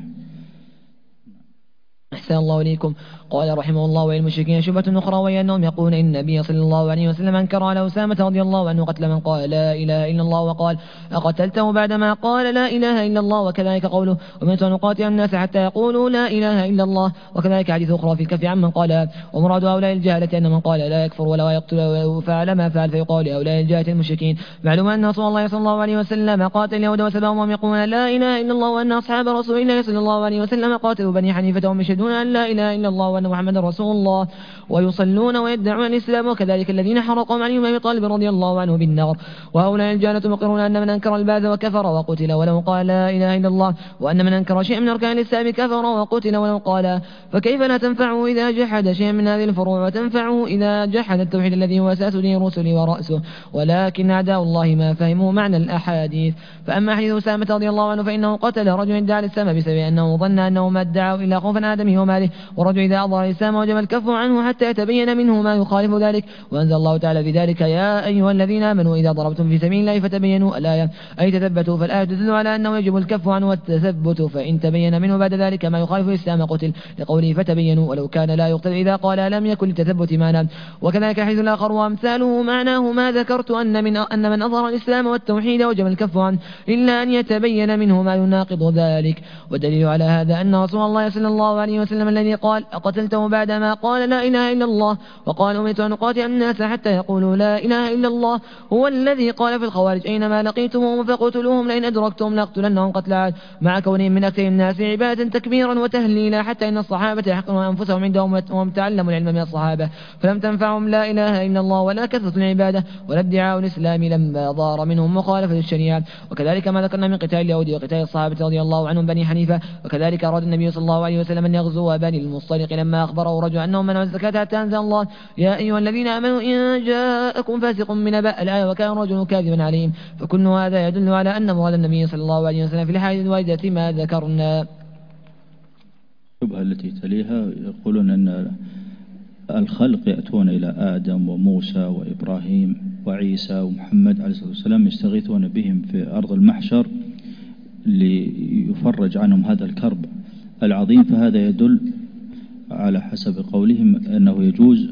أحسن الله إليكم. قال رحمه الله: وللمشركين شبهة أخرى، وهي أنهم يقولون إن النبي صلى الله عليه وسلم أنكر على أسامة رضي الله عنه قتل من قال لا إله إلا الله، وقال: أقتلته بعدما قال لا إله إلا الله؟ وكذلك قوله: وأمرت أن أقاتل الناس حتى يقولوا لا إله إلا الله. وكذلك حديث أخرى في الكف عمن قال. ومراد هؤلاء الجهلة أن من قال لا يكفر ولا يقتل ولو فعل ما فعل، فيقال لهؤلاء الجهلة المشركين: معلوم أن رسول الله صلى الله عليه وسلم قاتل اليهود وسبهم وهم يقولون لا إله إلا الله، وأن أصحاب رسول الله صلى الله عليه وسلم قاتلوا بني حنيفة وهم يشهدون أن لا إله إلا الله وأن محمد رسول الله ويصلون ويدعون الإسلام. وكذلك الذين حرقوا علي بن أبي طالب رضي الله عنه بالنار. وهؤلاء الجهلة مقرون أن من أنكر البعث وكفر وقتل ولو قال لا إله إلا الله، وأن من أنكر شيئا من أركان الإسلام كفر وقتل ولو قال. فكيف لا تنفعه إذا جحد شيئا من هذه الفروع، وتنفعه إذا جحد التوحيد الذي هو أساس دين الرسل ورأسه؟ ولكن أعداء الله ما فهموا معنى الأحاديث. فأما حديث أسامة رضي الله عنه فإنه قتل رجل ادعى الإسلام بسبب أنه ظن أنه ما ادعاه إلا خوفا على دمه وماله، ورجل إذا أظهر الإسلام وجب الكف عنه حتى يتبين منه ما يخالف ذلك. وأنزل الله تعالى في ذلك: يا أيها الذين آمنوا إذا ضربتم في سبيل الله فتبينوا الآية، أي تثبتوا. فالآية تدل على أنه يجب الكف عنه والتثبت، فإن تبين منه بعد ذلك ما يخالف الإسلام قتل، لقوله فتبينوا، ولو كان لا يقتل إذا قال لم يكن للتثبت معنى. وكذلك الحديث الآخر وأمثاله معناه ما ذكرت أن من أظهر الإسلام والتوحيد وجب الكف عنه إلا أن يتبين منه ما يناقض ذلك. والدليل على هذا أن رسول الله صلى الله عليه وسلم الذي قال: أقتلته بعدما قال لا إله إلا الله وقال: أمرت أن أقاتل الناس حتى يقولوا لا إله إلا الله، هو الذي قال في الخوارج: أينما لقيتموهم فقتلوهم لئن أدركتم لأقتلنهم قتل عاد، مع كونهم من أكثر الناس عبادة تكبيرا وتهليلا، حتى إن الصحابة يحقرون أنفسهم عندهم وهم تعلموا العلم من الصحابة، فلم تنفعهم لا إله إلا الله ولا كثرة العبادة ولا ادعاء الإسلام لما ظهر منهم مخالفة الشريعة. وكذلك ما ذكرنا من قتال اليهود وقتال الصحابة رضي الله عنهم بني حنيفة. وكذلك أراد النبي صلى الله عليه وسلم أن يغزو بني المصطلق لما أخبره رجل أنهم منعوا الزكاة حتى أنزل الله: يا أيها الذين آمنوا إن جاءكم فاسق بنبأ، الآية، وكان رجل كاذبا عليهم. فكل هذا يدل على أن مراد النبي صلى الله عليه وسلم في الحديث الواردة ما ذكرنا. الشبهة التي تليها يقولون أن الخلق يأتون إلى آدم وموسى وإبراهيم وعيسى ومحمد عليه الصلاة والسلام يستغيثون بهم في أرض المحشر ليفرج عنهم هذا الكرب العظيم، فهذا يدل على حسب قولهم أنه يجوز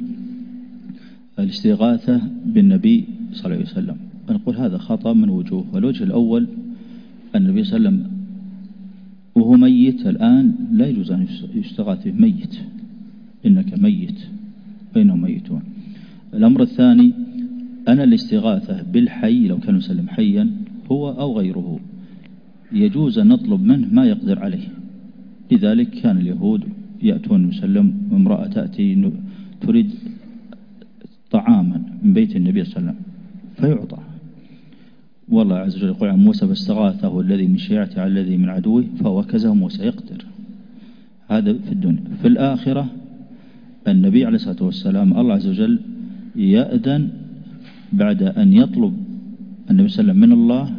الاستغاثة بالنبي صلى الله عليه وسلم. نقول هذا خطأ من وجوه. والوجه الأول أن النبي صلى الله عليه وسلم وهو ميت الآن لا يجوز أن يستغاث به، ميت، إنك ميت وإنهم ميتون. الأمر الثاني أن الاستغاثة بالحي لو كان يسلم حيا هو أو غيره يجوز أن نطلب منه ما يقدر عليه. لذلك كان اليهود يأتون يسلم، امرأة تأتي تريد طعاما من بيت النبي صلى الله عليه وسلم فيعطى. والله عز وجل يقول عن موسى: فاستغاثه الذي من شيعته على الذي من عدوه فوكزه موسى. يقدر. هذا في الدنيا. في الآخرة النبي عليه الصلاة والسلام الله عز وجل يأذن بعد أن يطلب النبي صلى الله عليه وسلم من الله،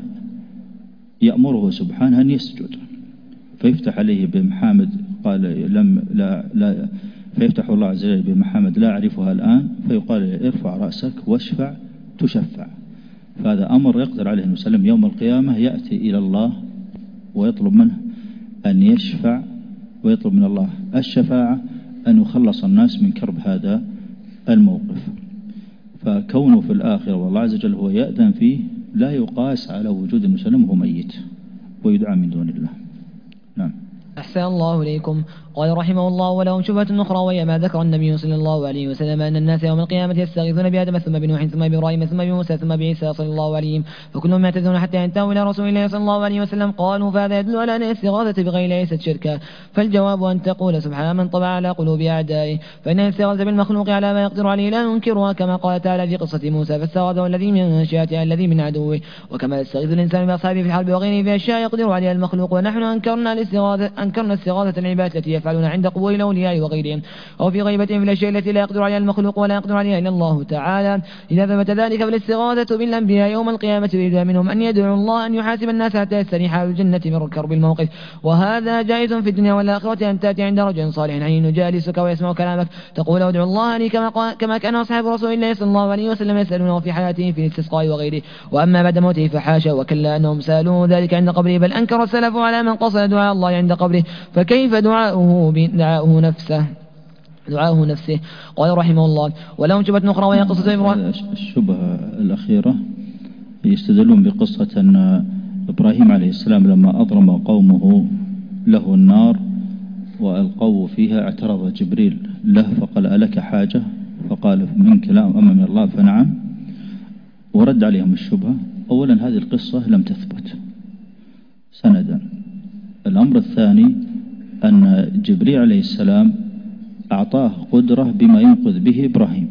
يأمره سبحانه أن يسجد فيفتح عليه بمحامد، قال لا فيفتح الله عز وجل بمحامد لا أعرفها الآن، فيقال: ارفع رأسك واشفع تشفع. فهذا أمر يقدر عليه النبي صلى الله عليه وسلم يوم القيامة، يأتي إلى الله ويطلب منه أن يشفع، ويطلب من الله الشفاعة أن يخلص الناس من كرب هذا الموقف. فكونه في الآخرة والله عز وجل هو يأذن فيه لا يقاس على وجود النبي صلى الله عليه وسلم وهو ميت ويدعى من دون الله. نعم. أحسن الله إليكم. قال رحمه الله: ولهم شبهة أخرى، وهي ما ذكر النبي صلى الله عليه وسلم أن الناس يوم القيامة يستغيثون بآدم ثم بنوح ثم بإبراهيم ثم بموسى ثم بعيسى صلى الله عليه، فكلهم يعتذرون حتى ينتهوا إلى رسول الله صلى الله عليه وسلم. قالوا: فهذا يدل على أن الاستغاثة بغير ليست شركا. فالجواب أن تقول: سبحان من طبع على قلوب أعدائه. فإن الاستغاثة بالمخلوق على ما يقدر عليه لا ننكرها، كما قال تعالى في قصة موسى: فاستغاثه الذي من شيعته الذي من عدوه. وكما يستغيث الإنسان بأصحابه في الحرب وغيره في أشياء يقدر عليها المخلوق، ونحن أنكرنا أنكرنا استغاثة العباد التي يفعلون عند قبور الأولياء وغيرهم أو في غيبتهم في الأشياء التي لا يقدر عليها المخلوق ولا يقدر عليها إلا الله تعالى. إذا ثبت ذلك فالاستغاثة بالأنبياء يوم القيامة يريد منهم أن يدعوا الله أن يحاسب الناس حتى يستريح أهل الجنة من كرب الموقف، وهذا جائز في الدنيا والآخرة أن تأتي عند رجل صالح حين يجالسك ويسمع كلامك تقول ادعو الله لي كما كان أصحاب رسول الله صلى الله عليه وسلم يسألونه في حياته في الاستسقاء وغيره. وأما بعد موته فحاشا وكلا أنهم سألوه ذلك عند قبره، بل أنكر السلف على من قصد دعاء الله عند قبره، فكيف دعاؤه نفسه. قال رحمه الله ولهم شبهة أخرى وهي قصة إبراهيم. الشبهة الأخيرة يستدلون بقصة أن إبراهيم عليه السلام لما أضرم قومه له النار وألقوا فيها اعترض جبريل له فقال ألك حاجة؟ فقال من كلام أما من الله فنعم، ورد عليهم الشبهة. أولا هذه القصة لم تثبت سندا. الأمر الثاني أن جبريل عليه السلام أعطاه قدرة بما ينقذ به إبراهيم،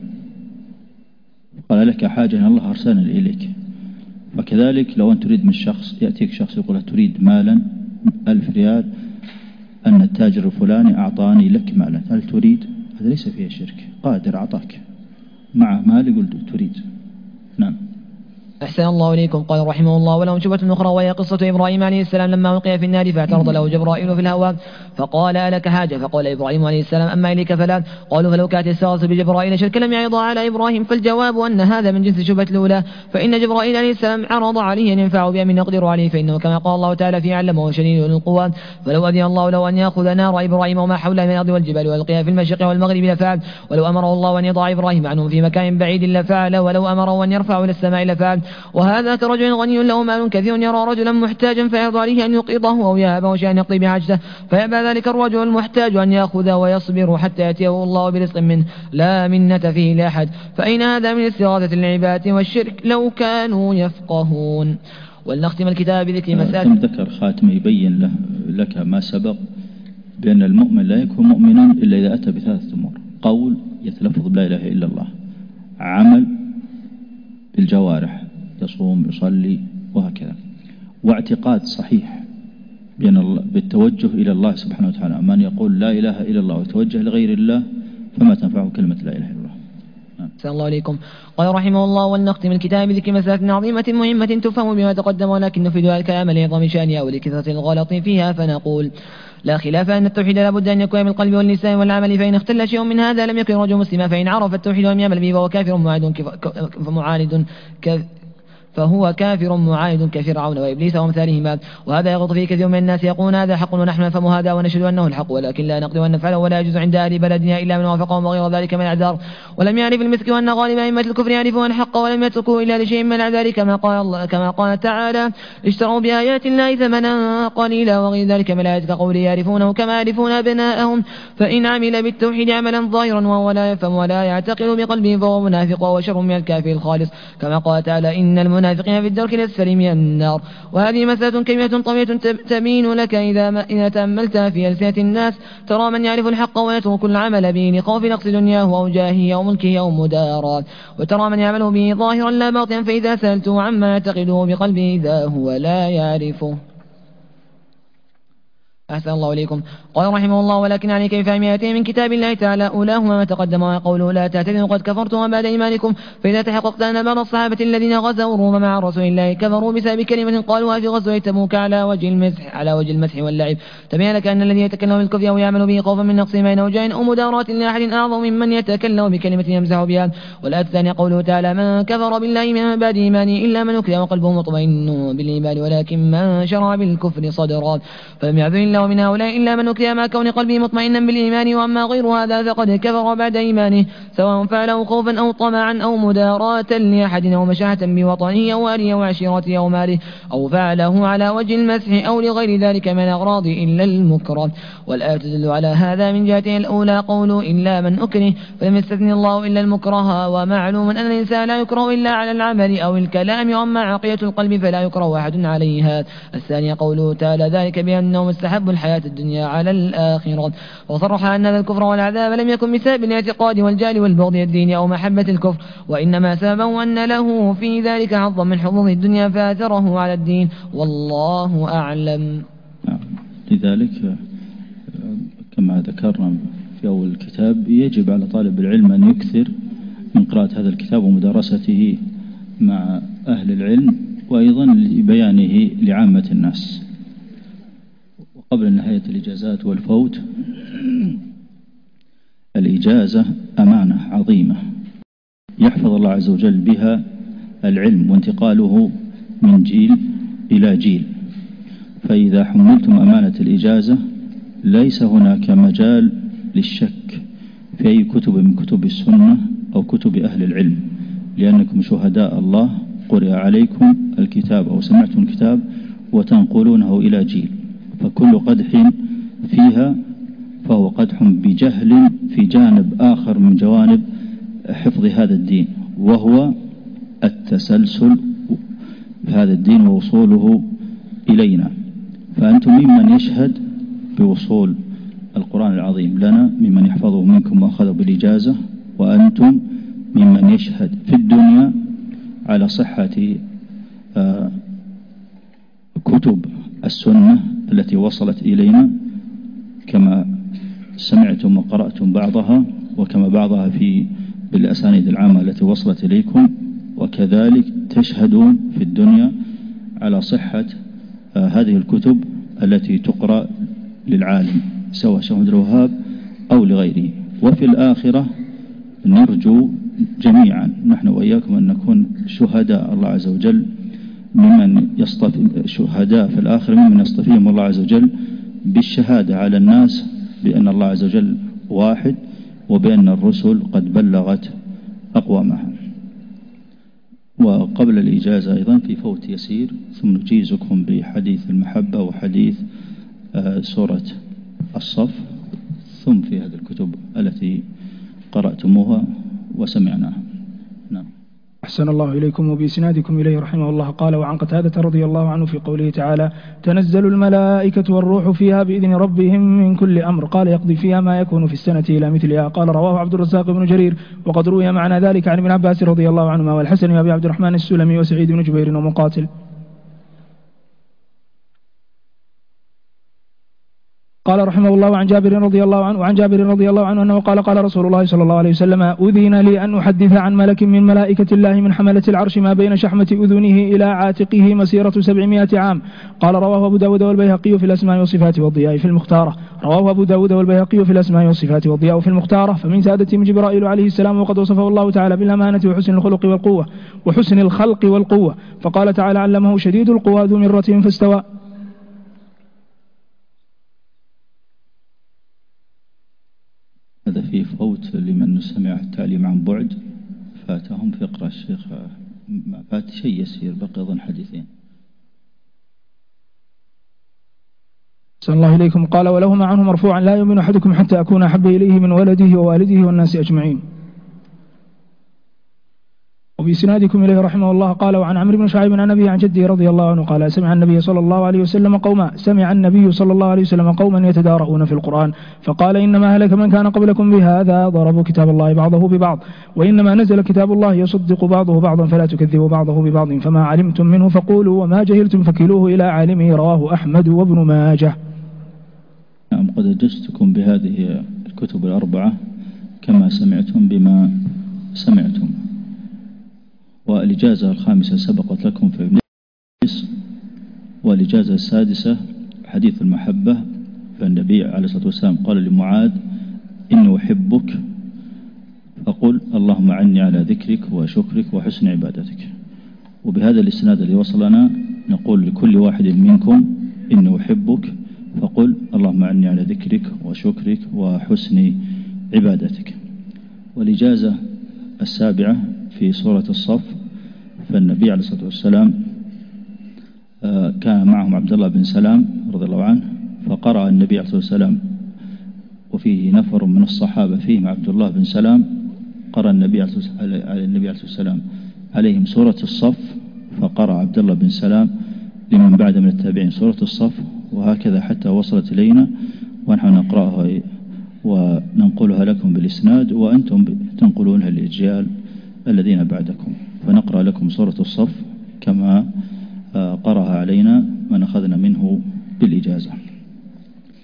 قال لك حاجة أن الله أرسلني إليك. وكذلك لو أن تريد من شخص يأتيك شخص يقول تريد مالا 1000 ريال أن التاجر الفلاني أعطاني لك مالا، هل تريد؟ هذا ليس فيه شرك، قادر أعطاك معه مال يقول تريد. نعم. أحسن الله إليكم. قال رحمه الله ولهم شبهة أخرى وهي قصة إبراهيم عليه السلام لما ألقي في النار فاعترض له جبرائيل في الهواء فقال ألك حاجة؟ فقال إبراهيم عليه السلام أما إليك فلا. قالوا فلو كانت الساغة بجبرائيل شرك لم يعرض على إبراهيم، فالجواب أن هذا من جنس شبهة الأولى، فإن جبرائيل عليه السلام عرض عليه أن ينفع بأمن يقدر عليه، فإنه كما قال الله تعالى في علمه شديد القوى، فلو أذن الله له أن يأخذ نار إبراهيم وما حولها من الأرض والجبال ويلقيها في المشرق والمغرب لفعل، ولو أمره الله أن يضع إبراهيم عنهم في مكان بعيد لفعل، ولو أمره أن يرفع إلى السماء لفعل. وهذا كرجل غني له مال كثير يرى رجلا محتاجا فيرضى عليه أن يقيضه أو يهبه شيئا يقضي بحاجته، فيأبى ذلك الرجل المحتاج أن يأخذ ويصبر حتى يأتيه الله برزق منه لا منة فيه لأحد، فإن هذا من استغاثة العباد والشرك لو كانوا يفقهون. ولنختم الكتاب بذكر مسائل. ذكر خاتم يبين لك ما سبق بأن المؤمن لا يكون مؤمنا إلا إذا أتى بثلاثة أمور: قول يتلفظ بلا إله إلا الله، عمل بالجوارح يصوم يصلي وهكذا، واعتقاد صحيح بالتوجه إلى الله سبحانه وتعالى. من يقول لا إله إلا الله ويتوجه لغير الله فما تنفعه كلمة لا إله إلا الله. أحسن الله عليكم. قال رحمه الله ولنختم الكتاب بذكر مسألة عظيمة مهمة تفهم بما تقدم، ولكن نفيد الكلام لعظم شأنها ولكثرة الغلط فيها، فنقول لا خلاف أن التوحيد لابد أن يكون بالقلب واللسان والعمل، فإن اختل شيء من هذا لم يكن رجل مسلما، فإن عرف التوحيد ولم يعمل به فهو كافر معاند كفرعون وإبليس وامثالهما. وهذا يغلط فيه كثير من الناس يقولون هذا حق ونحن نفهم هذا ونشهد أنه الحق، ولكن لا نقدر أن نفعله ولا يجوز عند أهل بلدنا إلا من وافقهم وغير ذلك من الأعذار. ولم يعرف المسك وأن غالب أئمة الكفر يعرفون الحق ولم يتركوا إلا لشيء من الأعذار، كما قال تعالى اشتروا بآيات الله ثمنا قليلا وغير ذلك من الآيات كقوله يعرفونه كما يعرفون أبناءهم. فإن عمل بالتوحيد عملا ظاهرا وهو لا يفهم ولا يعتقد بقلبه فهو منافق وهو شر من الكافر الخالص، كما قال تعالى إن المنافقين في الدرك الأسفل من النار. وهذه مسألة كلمة طويلة تبين لك إذا تأملتها في ألسنة الناس ترى من يعرف الحق ويترك العمل به لخوف نقص دنياه أو جاهه أو ملكه أو مدارات، وترى من يعمل به ظاهرا لا باطنا، فإذا سألته عما يعتقده بقلبه إذا هو لا يعرفه. أحسن الله إليكم. قال رحمه الله ولكن عليك بفهم آياتين من كتاب الله تعالى أولاهما ما تقدم وقوله لا تعتذروا قد كفرتم بعد إيمانكم، فإذا تحققت أن بعض الصحابة الذين غزوا الروم مع رسول الله كفروا بسبب كلمة قالوها في غزوة تبوك على وجه المسح واللعب، تبين لك أن الذي يتكلم بالكفر أو يعمل به خوفا من نقص ما أو جاه أو مدارات لأحد أعظم ممن يتكلم بكلمة يمزح بها. والآية الثانية قوله تعالى من كفر بالله من بعد إيمانه إلا من أكره وقلبه مطمئن بالإيمان ولكن من شرع بالكفر صدرا، فلم يعذر الله من هؤلاء إلا من أكره مع كون قلبه مطمئنا بالإيمان، وأما غير هذا فقد كفر بعد إيمانه سواء فعله خوفا أو طمعا أو مداراة لأحد أو مشاحة بوطنه أو أهله أو عشيرته أو ماله أو فعله على وجه المسح أو لغير ذلك من الأغراض إلا المكره. والآية تدل على هذا من جهته الأولى قوله إلا من أكره، فلم يستثني الله إلا المكره، ومعلوم أن الإنسان لا يكره إلا على العمل أو الكلام، وأما عقية القلب فلا يكره أحد عليها. الثانية قوله تعالى ذلك بأنه مستحب الحياة الدنيا على الآخرة، وصرح أن هذا الكفر والعذاب لم يكن بسبب الاعتقاد والجهل والبغض الدين أو محبة الكفر، وإنما سببه أن له في ذلك حظا من حظوظ الدنيا فآثره على الدين، والله أعلم. لذلك كما ذكرنا في أول الكتاب يجب على طالب العلم أن يكثر من قراءة هذا الكتاب ومدارسته مع أهل العلم، وأيضا لبيانه لعامة الناس. وقبل نهاية الإجازات والفوت، الإجازة أمانة عظيمة يحفظ الله عز وجل بها العلم وانتقاله من جيل إلى جيل. فإذا حملتم أمانة الإجازة ليس هناك مجال للشك في أي كتب من كتب السنة أو كتب أهل العلم، لأنكم شهداء الله، قرئ عليكم الكتاب أو سمعتم الكتاب وتنقلونه إلى جيل، فكل قدح فيها فهو قدح بجهل في جانب آخر من جوانب حفظ هذا الدين، وهو التسلسل في هذا الدين ووصوله إلينا. فأنتم ممن يشهد بوصول القرآن العظيم لنا، ممن يحفظه منكم وأخذه بالإجازة، وأنتم ممن يشهد في الدنيا على صحة كتب السنة التي وصلت إلينا، كما سمعتم وقرأتم بعضها، وكما بعضها بالأسانيد العامة التي وصلت إليكم، وكذلك تشهدون في الدنيا على صحة هذه الكتب التي تقرأ للعالم سواء شيخ عبد الوهاب أو لغيره. وفي الآخرة نرجو جميعا نحن وإياكم أن نكون شهداء الله عز وجل، ممن يصطفي شهداء في الآخرة ممن يصطفيهم الله عز وجل بالشهادة على الناس بأن الله عز وجل واحد، وبأن الرسل قد بلغت أقوامها. وقبل الإجازة أيضا في فوت يسير، ثم نجيزكم بحديث المحبة وحديث سورة الصف، ثم في هذه الكتب التي قرأتموها وسمعناها. نعم. أحسن الله إليكم. وبإسنادكم إليه رحمه الله قال: وعن قتادة رضي الله عنه في قوله تعالى: تنزل الملائكة والروح فيها بإذن ربهم من كل أمر، قال: يقضي فيها ما يكون في السنة إلى مثلها. قال: رواه عبد الرزاق بن جرير. وقد روي معنى ذلك عن ابن عباس رضي الله عنهما والحسن وأبي عبد الرحمن السلمي وسعيد بن جبير ومقاتل. قال رحمه الله: وعن جابر رضي الله عنه أنه قال: قال رسول الله صلى الله عليه وسلم: أذن لي أن أحدث عن ملك من ملائكة الله من حملة العرش ما بين شحمة أذنه إلى عاتقه مسيرة 700 عام. قال: رواه أبو داود والبيهقي في الأسماء والصفات والضياء في المختارة. فمن سادتهم جبرائيل عليه السلام، وقد وصفه الله تعالى بالأمانة وحسن الخلق والقوة، فقال تعالى: علمه شديد القوى ذو مرة فاستوى. هذا فيه فوت لمن سمع التعليم عن بعد فاتهم، فيقرأ الشيخ ما فات شيء يسير، بقي أظن حديثين. صلى الله إليكم. قال: ولهما عنه مرفوعا: لا يؤمن أحدكم حتى أكون أحب إليه من ولده ووالده والناس أجمعين. وبإسنادكم إليه رحمه الله قال: وعن عمرو بن شعيب عن أبيه عن جده رضي الله عنه قال: سمع النبي صلى الله عليه وسلم قوما يتدارؤون في القرآن، فقال: إنما هلك من كان قبلكم بهذا، ضربوا كتاب الله بعضه ببعض، وإنما نزل كتاب الله يصدق بعضه بعضا، فلا تكذبوا بعضه ببعض، فما علمتم منه فقولوا، وما جهلتم فكلوه إلى عالمه. رواه أحمد وابن ماجه. نعم، قد أجزتكم بهذه الكتب الأربعة كما سمعتم بما سمعتم. والإجازة الخامسة سبقت لكم في ابن عباس، والإجازة السادسة حديث المحبة. فالنبي عليه الصلاة والسلام قال لمعاذ: إني أحبك، فقل اللهم أعني على ذكرك وشكرك وحسن عبادتك. وبهذا الإسناد الذي وصلنا نقول لكل واحد منكم: إني أحبك، فقل اللهم أعني على ذكرك وشكرك وحسن عبادتك. والإجازة السابعة في سورة الصف، فالنبي عليه الصلاة والسلام كان معهم عبد الله بن سلام رضي الله عنه، فقرأ النبي عليه الصلاة والسلام وفيه نفر من الصحابة فيهم عبد الله بن سلام، قرأ النبي عليه الصلاة والسلام عليهم سورة الصف، فقرأ عبد الله بن سلام لمن بعد من التابعين سورة الصف، وهكذا حتى وصلت إلينا، ونحن نقرأها وننقلها لكم بالإسناد، وأنتم تنقلونها للأجيال الذين بعدكم. فنقرأ لكم سورة الصف كما قرأها علينا من أخذنا منه بالإجازة.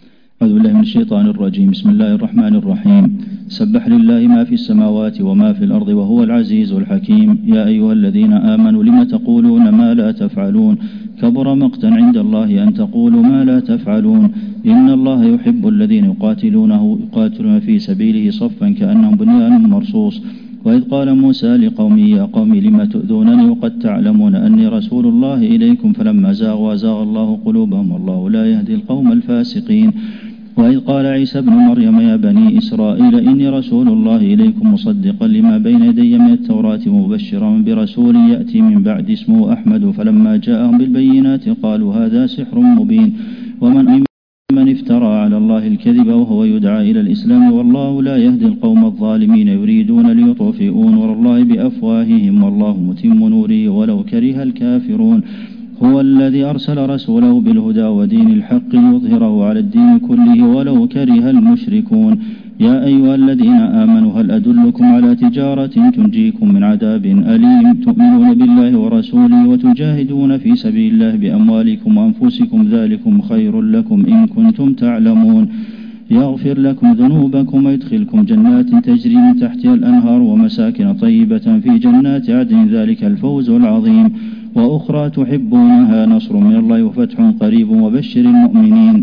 أعوذ بالله من الشيطان الرجيم. بسم الله الرحمن الرحيم. سبح لله ما في السماوات وما في الأرض وهو العزيز الحكيم. يا أيها الذين آمنوا لم تقولون ما لا تفعلون كبر مقتا عند الله أن تقولوا ما لا تفعلون إن الله يحب الذين يقاتلون في سبيله صفا كأنهم بنيان مرصوص. وإذ قال موسى لقومه يا قوم لم تؤذونني وقد تعلمون أني رسول الله إليكم فلما زاغوا أزاغ الله قلوبهم والله لا يهدي القوم الفاسقين. وإذ قال عيسى ابن مريم يا بني إسرائيل إني رسول الله إليكم مصدقا لما بين يدي من التوراة ومبشرا برسول يأتي من بعد اسمه أحمد فلما جاءهم بالبينات قالوا هذا سحر مبين. ومن افترى على الله الكذب وهو يدعى إلى الإسلام والله لا يهدي القوم الظالمين يريدون ليطفئوا نور الله بأفواههم والله متم نوره ولو كره الكافرون. هو الذي أرسل رسوله بالهدى ودين الحق ليظهره على الدين كله ولو كره المشركون. يا أيها الذين آمنوا هل أدلكم على تجارة تنجيكم من عذاب أليم تؤمنون بالله ورسوله وتجاهدون في سبيل الله بأموالكم وأنفسكم ذلكم خير لكم إن كنتم تعلمون. يغفر لكم ذنوبكم ويدخلكم جنات تجري من تحتها الأنهار ومساكن طيبة في جنات عدن ذلك الفوز العظيم. وأخرى تحبونها نصر من الله وفتح قريب وبشر المؤمنين.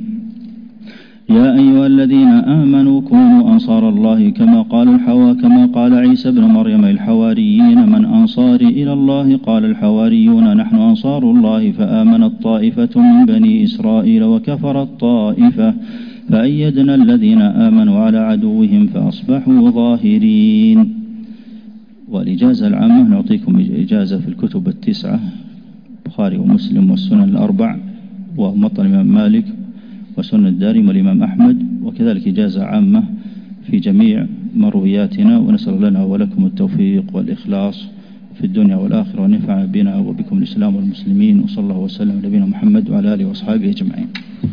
يا أيها الذين آمنوا كونوا أنصار الله كما قال عيسى ابن مريم الحواريين من أنصاري إلى الله قال الحواريون نحن أنصار الله فآمنت طائفة من بني إسرائيل وكفرت طائفة فأيدنا الذين آمنوا على عدوهم فأصبحوا ظاهرين. والإجازة العامة نعطيكم إجازة في الكتب 9 البخاري ومسلم والسنن الأربع وموطأ الإمام مالك وسنن الدارمي والإمام أحمد وكذلك إجازة عامة في جميع مروياتنا. ونسأل لنا ولكم التوفيق والإخلاص في الدنيا والآخرة ونفع بنا وبكم الإسلام والمسلمين. وصلى الله وسلم على نبينا محمد وعلى آله وأصحابه أجمعين.